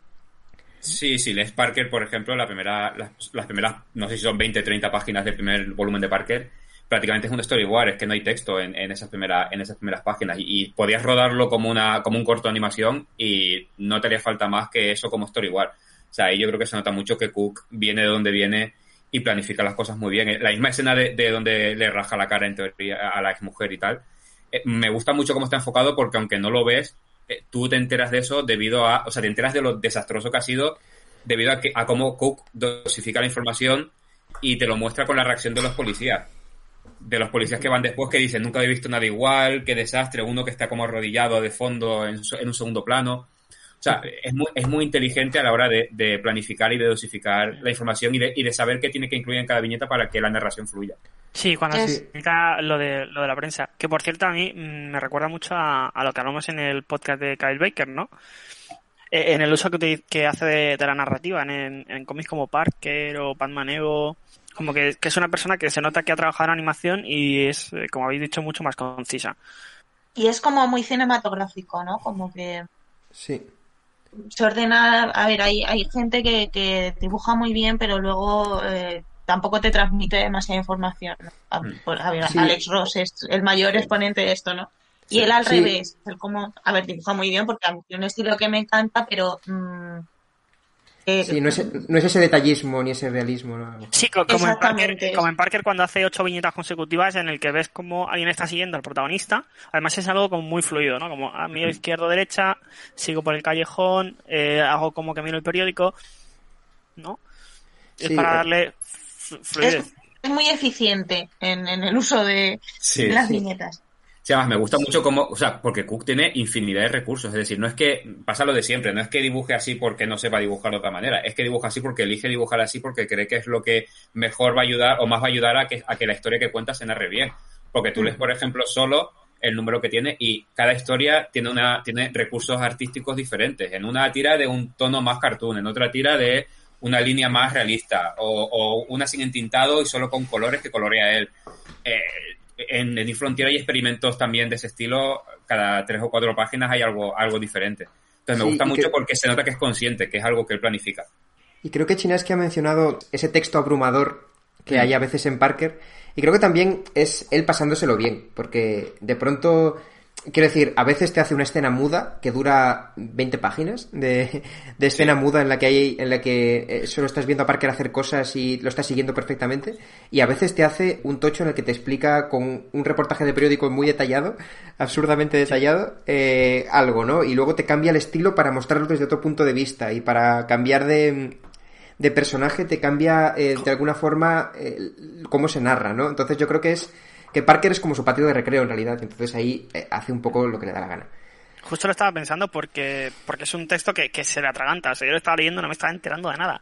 S4: Sí, sí, Les Parker, por ejemplo, la primera, las, las primeras, no sé si son veinte, treinta páginas del primer volumen de Parker, prácticamente es un storyboard, es que no hay texto en, en esas primeras, en esas primeras páginas. Y, y podías rodarlo como una, como un corto de animación y no te haría falta más que eso como storyboard. O sea, ahí yo creo que se nota mucho que Cook viene de donde viene y planifica las cosas muy bien. La misma escena de, de donde le raja la cara en teoría a la exmujer y tal, eh, me gusta mucho cómo está enfocado porque aunque no lo ves, eh, tú te enteras de eso debido a, o sea, te enteras de lo desastroso que ha sido debido a que, a cómo Cook dosifica la información y te lo muestra con la reacción de los policías. De los policías que van después que dicen, nunca he visto nada igual, qué desastre, uno que está como arrodillado de fondo en, en un segundo plano. O sea, es muy, es muy inteligente a la hora de, de planificar y de dosificar la información y de, y de saber qué tiene que incluir en cada viñeta para que la narración fluya.
S3: Sí, cuando se
S5: Es-
S3: explica lo de, lo de la prensa. Que por cierto, a mí mm, me recuerda mucho a, a lo que hablamos en el podcast de Kyle Baker, ¿no? Eh, en el uso que, utiliza- que hace de, de la narrativa en, en, en cómics como Parker o Batman Evo. Como que, que es una persona que se nota que ha trabajado en animación y es, eh, como habéis dicho, mucho más concisa.
S5: Y es como muy cinematográfico, ¿no? Como que
S2: Sí.
S5: se ordena, a ver, hay, hay gente que, que dibuja muy bien, pero luego eh, tampoco te transmite demasiada información, ¿no? A, por- a ver,
S2: Sí.
S5: Alex Ross es el mayor exponente de esto, ¿no? Y él al
S2: Sí.
S5: revés, él como, a ver, dibuja muy bien porque a mí tiene un estilo que me encanta, pero mm, eh,
S2: Sí, no es, no es ese detallismo ni ese realismo, ¿no?
S3: Sí, co- como en, Parker,
S5: Exactamente.
S3: como en Parker cuando hace ocho viñetas consecutivas en el que ves como alguien está siguiendo al protagonista. Además es algo como muy fluido, ¿no? Como a miro izquierdo, derecha, sigo por el callejón, eh, hago como que miro el periódico, ¿no? Es
S2: Sí,
S3: para
S2: eh,
S3: darle flu- fluidez.
S5: es, es muy eficiente en, en el uso de,
S4: Sí.
S5: de las
S2: Sí.
S5: viñetas.
S4: Sí, además me gusta mucho cómo, o sea, porque Cook tiene infinidad de recursos, es decir, no es que pasa lo de siempre, no es que dibuje así porque no sepa dibujar de otra manera, es que dibuja así porque elige dibujar así porque cree que es lo que mejor va a ayudar o más va a ayudar a que, a que la historia que cuenta se narre bien. Porque tú lees, por ejemplo, Solo el número que tiene y cada historia tiene una tiene recursos artísticos diferentes. En una tira de un tono más cartoon, en otra tira de una línea más realista o, o una sin entintado y solo con colores que colorea él. Eh, en Denis Frontier hay experimentos también de ese estilo, cada tres o cuatro páginas hay algo, algo diferente. Entonces me
S2: Sí,
S4: gusta
S2: y
S4: mucho
S2: que-
S4: porque se nota que es consciente, que es algo que él planifica.
S2: Y creo que Chinaski ha mencionado ese texto abrumador que
S4: Mm.
S2: hay a veces en Parker. Y creo que también es él pasándoselo bien. Porque de pronto, quiero decir, a veces te hace una escena muda que dura veinte páginas de, de escena
S4: Sí.
S2: muda en la que hay, en la que eh, solo estás viendo a Parker hacer cosas y lo estás siguiendo perfectamente. Y a veces te hace un tocho en el que te explica con un reportaje de periódico muy detallado, absurdamente detallado, eh, algo, ¿no? Y luego te cambia el estilo para mostrarlo desde otro punto de vista y para cambiar de de personaje te cambia eh, de alguna forma eh, cómo se narra, ¿no? Entonces yo creo que es que Parker es como su patio de recreo en realidad, entonces ahí eh, hace un poco lo que le da la gana.
S3: Justo lo estaba pensando porque porque es un texto que, que se le atraganta. O sea, yo lo estaba leyendo y no me estaba enterando de nada.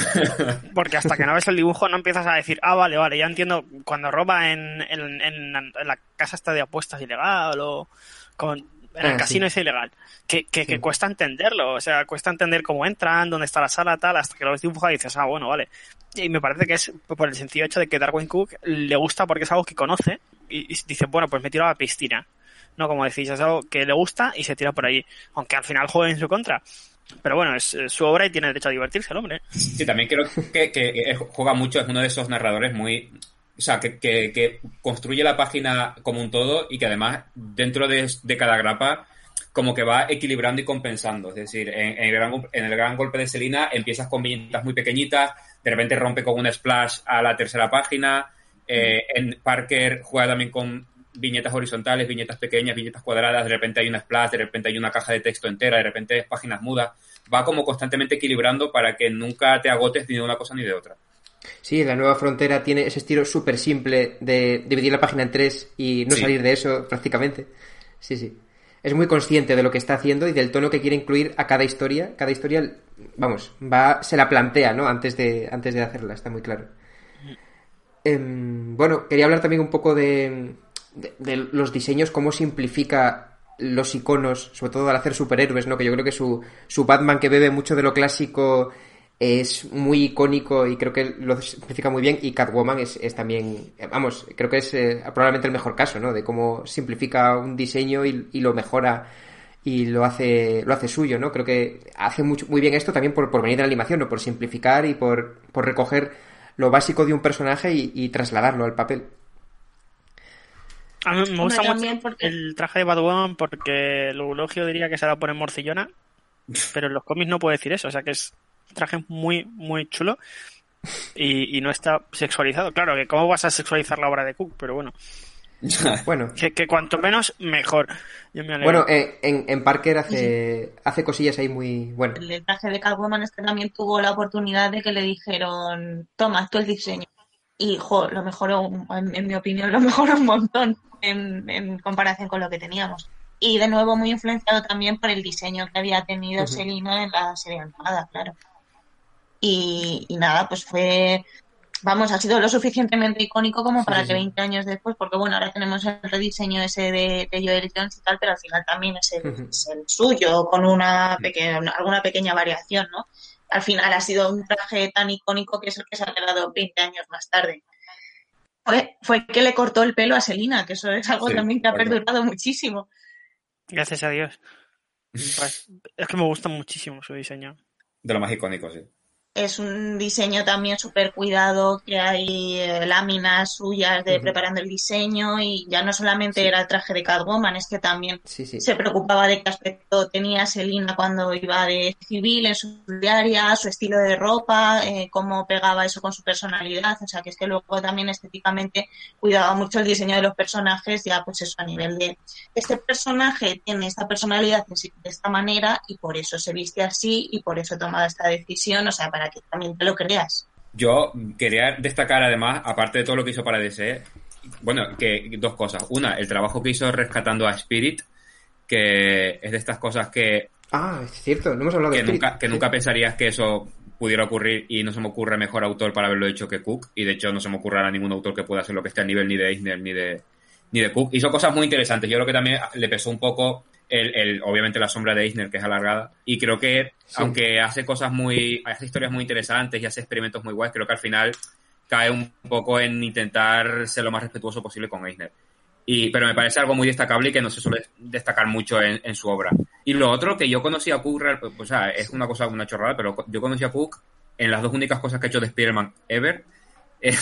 S3: Porque hasta que no ves el dibujo no empiezas a decir, ah, vale, vale, ya entiendo cuando roba en, en, en, en la casa esta de apuestas ilegal o con, en el
S2: Ah,
S3: casino
S2: sí.
S3: es ilegal. Que, que, que
S2: Sí.
S3: cuesta entenderlo. O sea, cuesta entender cómo entran, dónde está la sala, tal, hasta que lo ves dibujado y dices, ah, bueno, vale. Y me parece que es por el sencillo hecho de que Darwin Cook le gusta porque es algo que conoce y, y dice, bueno, pues me tiro a la piscina. No, como decís, es algo que le gusta y se tira por allí. Aunque al final juegue en su contra. Pero bueno, es, es su obra y tiene derecho a divertirse el hombre.
S4: Sí, también creo que, que eh, juega mucho, es uno de esos narradores muy... O sea, que, que, que construye la página como un todo y que además dentro de, de cada grapa como que va equilibrando y compensando. Es decir, en, en, el, gran, en el gran golpe de Selina empiezas con viñetas muy pequeñitas, de repente rompe con un splash a la tercera página. Eh, en Parker juega también con viñetas horizontales, viñetas pequeñas, viñetas cuadradas, de repente hay una splash, de repente hay una caja de texto entera, de repente páginas mudas. Va como constantemente equilibrando para que nunca te agotes ni de una cosa ni de otra.
S2: Sí, La Nueva Frontera tiene ese estilo súper simple de dividir la página en tres y no
S4: Sí.
S2: salir de eso prácticamente. Sí, sí. Es muy consciente de lo que está haciendo y del tono que quiere incluir a cada historia. Cada historia, vamos, va, se la plantea, ¿no? Antes de, antes de hacerla, está muy claro. Eh, bueno, quería hablar también un poco de, de, de los diseños, cómo simplifica los iconos, sobre todo al hacer superhéroes, ¿no? Que yo creo que su, su Batman, que bebe mucho de lo clásico, es muy icónico y creo que lo simplifica muy bien, y Catwoman es, es también, vamos, creo que es eh, probablemente el mejor caso, ¿no? De cómo simplifica un diseño y, y lo mejora y lo hace lo hace suyo, ¿no? Creo que hace mucho, muy bien esto también por, por venir de la animación, ¿no? Por simplificar y por, por recoger lo básico de un personaje y, y trasladarlo al papel.
S3: A mí me gusta
S5: Hombre,
S3: mucho
S5: también porque-
S3: el traje de Batwoman porque el eulogio diría que se la pone morcillona, pero en los cómics no puede decir eso, o sea que es un traje muy, muy chulo y, y no está sexualizado. Claro, que cómo vas a sexualizar la obra de Cook, pero bueno,
S2: Bueno,
S3: que, que cuanto menos, mejor. Yo me alegro.
S2: bueno eh, en, en Parker hace, hace cosillas ahí muy buenas.
S5: El traje de Catwoman este también tuvo la oportunidad de que le dijeron, toma, tú el diseño. Y, jo, lo mejoró, en, en mi opinión, lo mejoró un montón en, en comparación con lo que teníamos. Y, de nuevo, muy influenciado también por el diseño que había tenido
S2: Ujú.
S5: Selina en la serie animada, claro. Y, y nada, pues fue... Vamos, ha sido lo suficientemente icónico como para
S2: Sí, sí,
S5: que
S2: sí.
S5: veinte años después, porque bueno, ahora tenemos el rediseño ese de, de Joel Jones y tal, pero al final también es el,
S2: Ujú.
S5: es el suyo, con una pequeña, alguna pequeña variación, ¿no? Al final ha sido un traje tan icónico que es el que se ha quedado veinte años más tarde. Fue, fue que le cortó el pelo a Selina, que eso es algo
S4: Sí,
S5: también que ha
S4: verdad.
S5: perdurado muchísimo.
S3: Gracias a Dios. Pues, es que me gusta muchísimo su diseño.
S4: De lo más icónico, sí.
S5: Es un diseño también súper cuidado, que hay eh, láminas suyas de
S2: Ujú.
S5: preparando el diseño, y ya no solamente
S2: Sí.
S5: era el traje de Catwoman, es que también
S2: Sí, sí.
S5: se preocupaba de qué aspecto tenía Selina cuando iba de civil en su diaria, su estilo de ropa, eh, cómo pegaba eso con su personalidad. O sea, que es que luego también estéticamente cuidaba mucho el diseño de los personajes, ya pues eso a nivel de este personaje tiene esta personalidad de esta manera y por eso se viste así y por eso ha tomado esta decisión, o sea, para que también te lo creas.
S4: Yo quería destacar además, aparte de todo lo que hizo para D C, bueno, que dos cosas. Una, el trabajo que hizo rescatando a Spirit, que es de estas cosas que,
S2: Ah, es cierto, no hemos hablado
S4: que
S2: de Spirit.
S4: nunca, que nunca pensarías que eso pudiera ocurrir, y no se me ocurre mejor autor para haberlo hecho que Cook, y de hecho no se me ocurre a ningún autor que pueda hacer lo que esté a nivel ni de Eisner ni de ni de Cook. Hizo cosas muy interesantes. Yo creo que también le pesó un poco el, el obviamente la sombra de Eisner, que es alargada, y creo que
S2: Sí.
S4: aunque hace cosas muy, hace historias muy interesantes y hace experimentos muy guays, creo que al final cae un poco en intentar ser lo más respetuoso posible con Eisner. Y, pero me parece algo muy destacable y que no se suele destacar mucho en, en su obra. Y lo otro, que yo conocí a Cook, pues, o sea, es una cosa, una chorrada, pero yo conocí a Cook en las dos únicas cosas que ha hecho de Spider-Man ever, eh,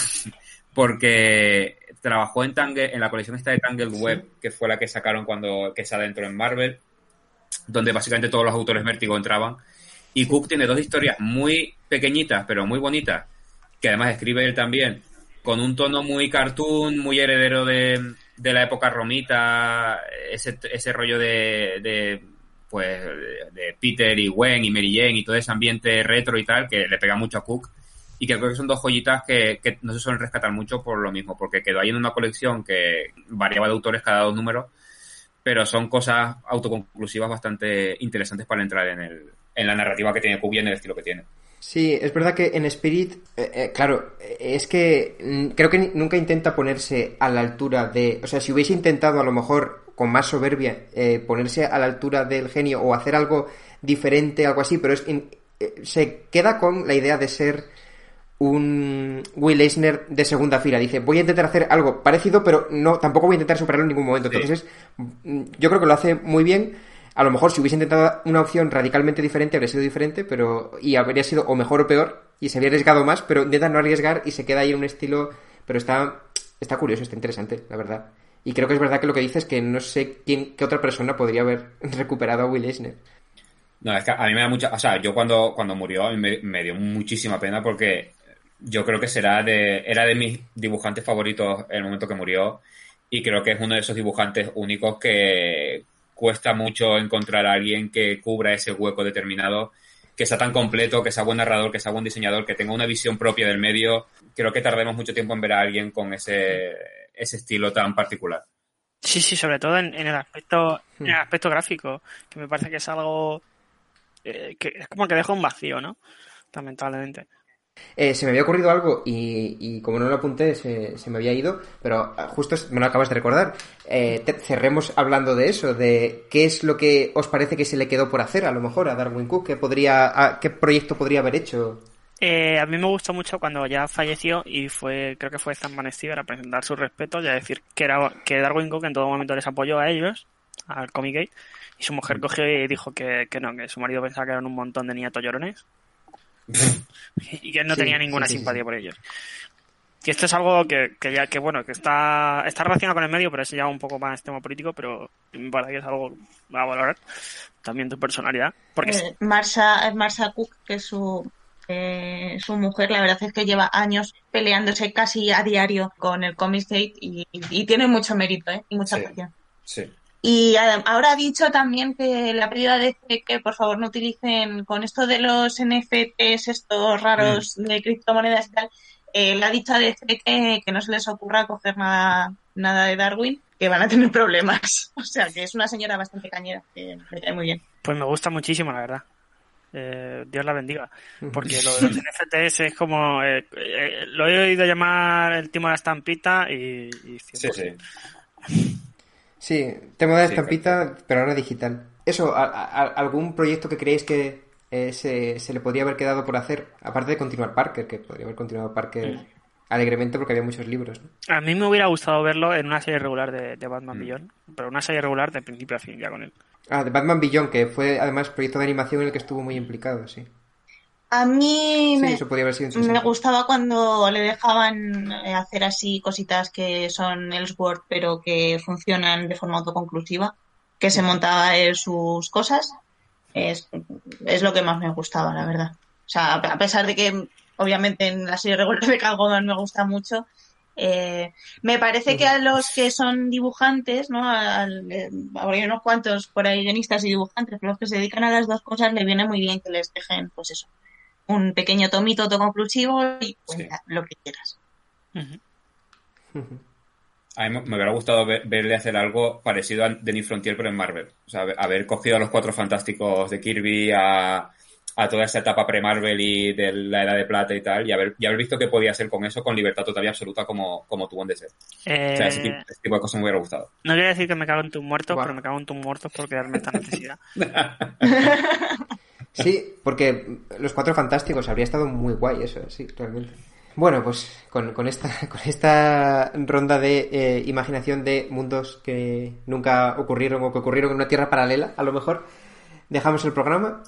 S4: porque trabajó en Tangle, en la colección esta de Tangled Web, que fue la que sacaron cuando que sale dentro en Marvel, donde básicamente todos los autores Vértigo entraban. Y Cook tiene dos historias muy pequeñitas, pero muy bonitas, que además escribe él también, con un tono muy cartoon, muy heredero de, de la época romita, ese, ese rollo de, de pues de Peter y Gwen y Mary Jane y todo ese ambiente retro y tal, que le pega mucho a Cook, y que creo que son dos joyitas que, que no se suelen rescatar mucho por lo mismo, porque quedó ahí en una colección que variaba de autores cada dos números, pero son cosas autoconclusivas bastante interesantes para entrar en el en la narrativa que tiene Cook y en el estilo que tiene.
S2: Sí, es verdad que en Spirit, eh, eh, claro, es que mm, creo que ni- nunca intenta ponerse a la altura de... O sea, si hubiese intentado a lo mejor con más soberbia eh, ponerse a la altura del genio o hacer algo diferente, algo así, pero es in- eh, se queda con la idea de ser un Will Eisner de segunda fila. Dice, voy a intentar hacer algo parecido, pero no tampoco voy a intentar superarlo en ningún momento.
S4: Sí.
S2: Entonces, es, mm, yo creo que lo hace muy bien. A lo mejor si hubiese intentado una opción radicalmente diferente habría sido diferente, pero y habría sido o mejor o peor y se habría arriesgado más, pero intenta no arriesgar y se queda ahí en un estilo, pero está está curioso, está interesante, la verdad. Y creo que es verdad que lo que dices es que no sé quién qué otra persona podría haber recuperado a Will Eisner.
S4: No, es que a mí me da mucha... O sea, yo cuando, cuando murió a mí me, me dio muchísima pena, porque yo creo que será de era de mis dibujantes favoritos en el momento que murió, y creo que es uno de esos dibujantes únicos que cuesta mucho encontrar a alguien que cubra ese hueco determinado, que sea tan completo, que sea buen narrador, que sea buen diseñador, que tenga una visión propia del medio. Creo que tardemos mucho tiempo en ver a alguien con ese, ese estilo tan particular.
S3: Sí, sí, sobre todo en, en el aspecto
S2: Hmm.
S3: en el aspecto gráfico, que me parece que es algo eh, que es como que deja un vacío, ¿no? Lamentablemente.
S2: Eh, se me había ocurrido algo y, y como no lo apunté se, se me había ido, pero justo me lo acabas de recordar. Eh, te- cerremos hablando de eso, de qué es lo que os parece que se le quedó por hacer a lo mejor a Darwin Cook, qué podría, a- qué proyecto podría haber hecho
S3: Eh, a mí me gustó mucho cuando ya falleció y fue, creo que fue Stan Van Stieber a presentar sus respetos y a decir que era que Darwin Cook en todo momento les apoyó a ellos, al Comic Gate, y su mujer cogió y dijo que, que no, que su marido pensaba que eran un montón de niñatos llorones y que él no sí, tenía ninguna sí, sí, simpatía sí. por ellos. Y esto es algo que, que ya que bueno que está está relacionado con el medio, pero es ya un poco más tema político, pero me parece que es algo a valorar también tu personalidad, porque
S5: eh, Marsha Marsha Cook, que es su eh, su mujer, la verdad es que lleva años peleándose casi a diario con el Comicsgate y, y tiene mucho mérito, ¿eh? Y mucha
S4: sí,
S5: pasión.
S4: Sí.
S5: Y ahora ha dicho también que le ha pedido a D C que por favor no utilicen con esto de los N F Ts estos raros mm. de criptomonedas y tal. Eh, le ha dicho a D C que, que no se les ocurra coger nada, nada de Darwin, que van a tener problemas. O sea, que es una señora bastante cañera, que me cae muy bien.
S3: Pues me gusta muchísimo, la verdad. Eh, Dios la bendiga. Porque lo de los N F Ts es como... Eh, eh, lo he oído llamar el timo de la estampita y... y
S4: sí, sí.
S2: Sí, tema de la estampita, sí, pero ahora digital. Eso, a, a, ¿algún proyecto que creéis que eh, se, se le podría haber quedado por hacer? Aparte de continuar Parker, que podría haber continuado Parker mm. alegremente porque había muchos libros, ¿no?
S3: A mí me hubiera gustado verlo en una serie regular de, de Batman mm. Beyond, pero una serie regular de principio a fin, ya con él.
S2: Ah, de Batman Beyond, que fue además proyecto de animación en el que estuvo muy implicado, sí.
S5: A mí
S2: sí,
S5: me,
S2: eso podría haber sido
S5: me gustaba cuando le dejaban hacer así cositas que son Elseworld, pero que funcionan de forma autoconclusiva, que se montaba en sus cosas. Es, es lo que más me gustaba, la verdad. O sea, a pesar de que obviamente en la serie regular de Cal Goodman me gusta mucho, eh, me parece que a los que son dibujantes, ¿no? Al, eh, hay unos cuantos por ahí guionistas y dibujantes, pero los que se dedican a las dos cosas le viene muy bien que les dejen, pues eso, un pequeño tomito autoconclusivo y pues, sí. lo que quieras.
S4: Uh-huh. A mí me hubiera gustado ver, verle hacer algo parecido a Denis Frontier, pero en Marvel. O sea, haber cogido a los Cuatro Fantásticos de Kirby, a, a toda esa etapa pre-Marvel y de la Edad de Plata y tal, y haber, y haber visto qué podía hacer con eso con libertad total y absoluta como, como tuvo en D C.
S3: Eh...
S4: O sea, ese tipo, ese tipo de cosas me hubiera gustado.
S3: No quería decir que me cago en tus muertos, wow. pero me cago en tus muertos por quedarme esta necesidad.
S2: Sí, porque los Cuatro Fantásticos habría estado muy guay eso, sí, realmente. Bueno, pues con, con esta con esta ronda de eh, imaginación de mundos que nunca ocurrieron o que ocurrieron en una tierra paralela, a lo mejor dejamos el programa.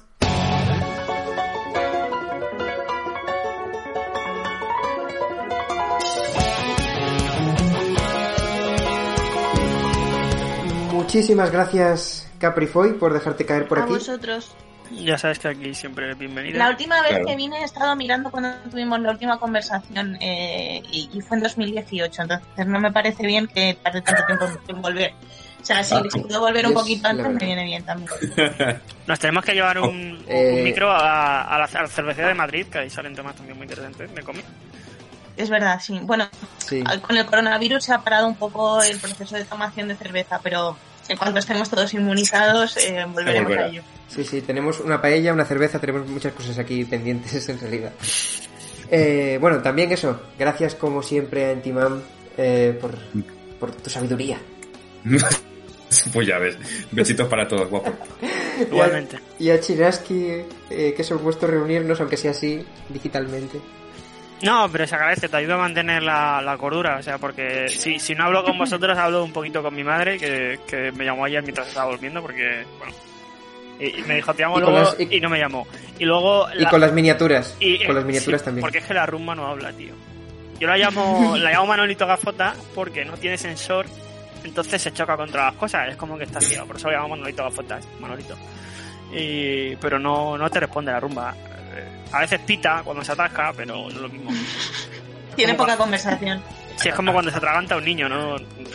S2: Muchísimas gracias, Caprifoy, por dejarte caer por
S5: a
S2: aquí.
S5: A vosotros.
S3: Ya sabes que aquí siempre es bienvenida.
S5: La última vez
S4: claro.
S5: que vine he estado mirando cuando tuvimos la última conversación eh, y, y fue en dos mil dieciocho, entonces no me parece bien que tarde tanto tiempo en volver. O sea, si, si puedo volver un poquito antes me viene bien también.
S3: Nos tenemos que llevar un, eh... un micro a, a, la, a la cervecería de Madrid, que ahí salen temas también muy interesantes de cómic.
S5: Es verdad, sí. Bueno,
S2: sí.
S5: Con el coronavirus se ha parado un poco el proceso de tomación de cerveza, pero en cuanto estemos todos inmunizados, eh, volveremos a ello.
S2: Sí, sí, tenemos una paella, una cerveza, tenemos muchas cosas aquí pendientes en realidad. Eh, bueno, también eso, gracias como siempre a Entimam eh, por, por tu sabiduría.
S4: Pues ya ves, besitos para todos, guapo.
S3: Igualmente.
S2: Y a, a Chinaski, eh, que es un gusto reunirnos, aunque sea así, digitalmente.
S3: No, pero se agradece, te ayuda a mantener la, la cordura, o sea, porque si, si no hablo con vosotros, hablo un poquito con mi madre, que, que me llamó ayer mientras estaba durmiendo, porque, bueno, y, y me dijo, te llamo luego, las, y, y no me llamó. Y luego...
S2: Y la, con las miniaturas,
S3: y,
S2: con las miniaturas
S3: sí,
S2: también.
S3: Porque es que la rumba no habla, tío. Yo la llamo, la llamo Manolito Gafota porque no tiene sensor, entonces se choca contra las cosas, es como que está ciego, por eso la llamo Manolito Gafota, ¿eh? Manolito. Y, pero no, no te responde la rumba. A veces pita cuando se atasca, pero no es lo mismo.
S5: Tiene poca cuando... conversación.
S3: Sí, es como cuando se atraganta un niño, ¿no?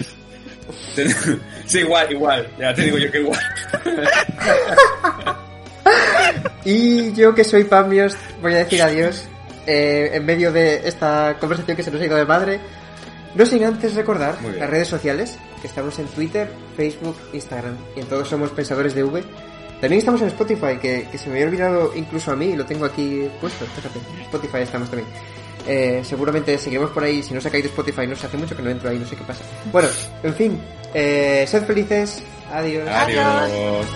S4: Sí, igual, igual. Ya te digo yo que igual.
S2: Y yo, que soy Pamios, voy a decir adiós eh, en medio de esta conversación que se nos ha ido de madre. No sin antes recordar las redes sociales, que estamos en Twitter, Facebook, Instagram, y en todos somos Pensadores de V. También estamos en Spotify, que, que se me había olvidado incluso a mí, y lo tengo aquí puesto, fíjate, en Spotify estamos también. Eh, seguramente seguiremos por ahí, si no se ha caído Spotify, no sé, hace mucho que no entro ahí, no sé qué pasa. Bueno, en fin, eh, sed felices, adiós.
S4: Adiós.
S5: Adiós.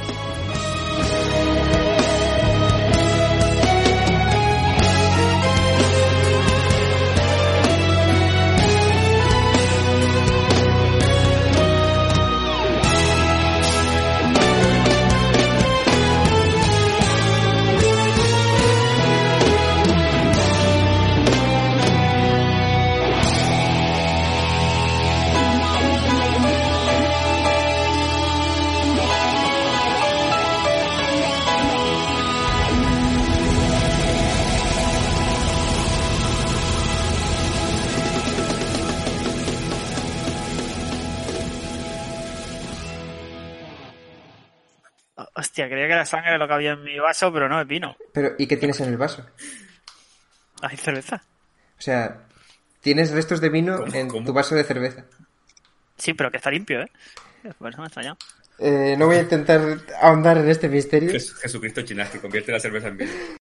S3: Hostia, creía que era sangre lo que había en mi vaso, pero no, es vino.
S2: Pero, ¿y qué tienes en el vaso?
S3: Hay cerveza.
S2: O sea, tienes restos de vino
S4: ¿Cómo,
S2: en
S4: cómo?
S2: tu vaso de cerveza.
S3: Sí, pero que está limpio, ¿eh? Por eso me ha extrañado.
S2: Eh, no voy a intentar ahondar en este misterio.
S4: Jes- Jesucristo Chinás, que convierte la cerveza en vino.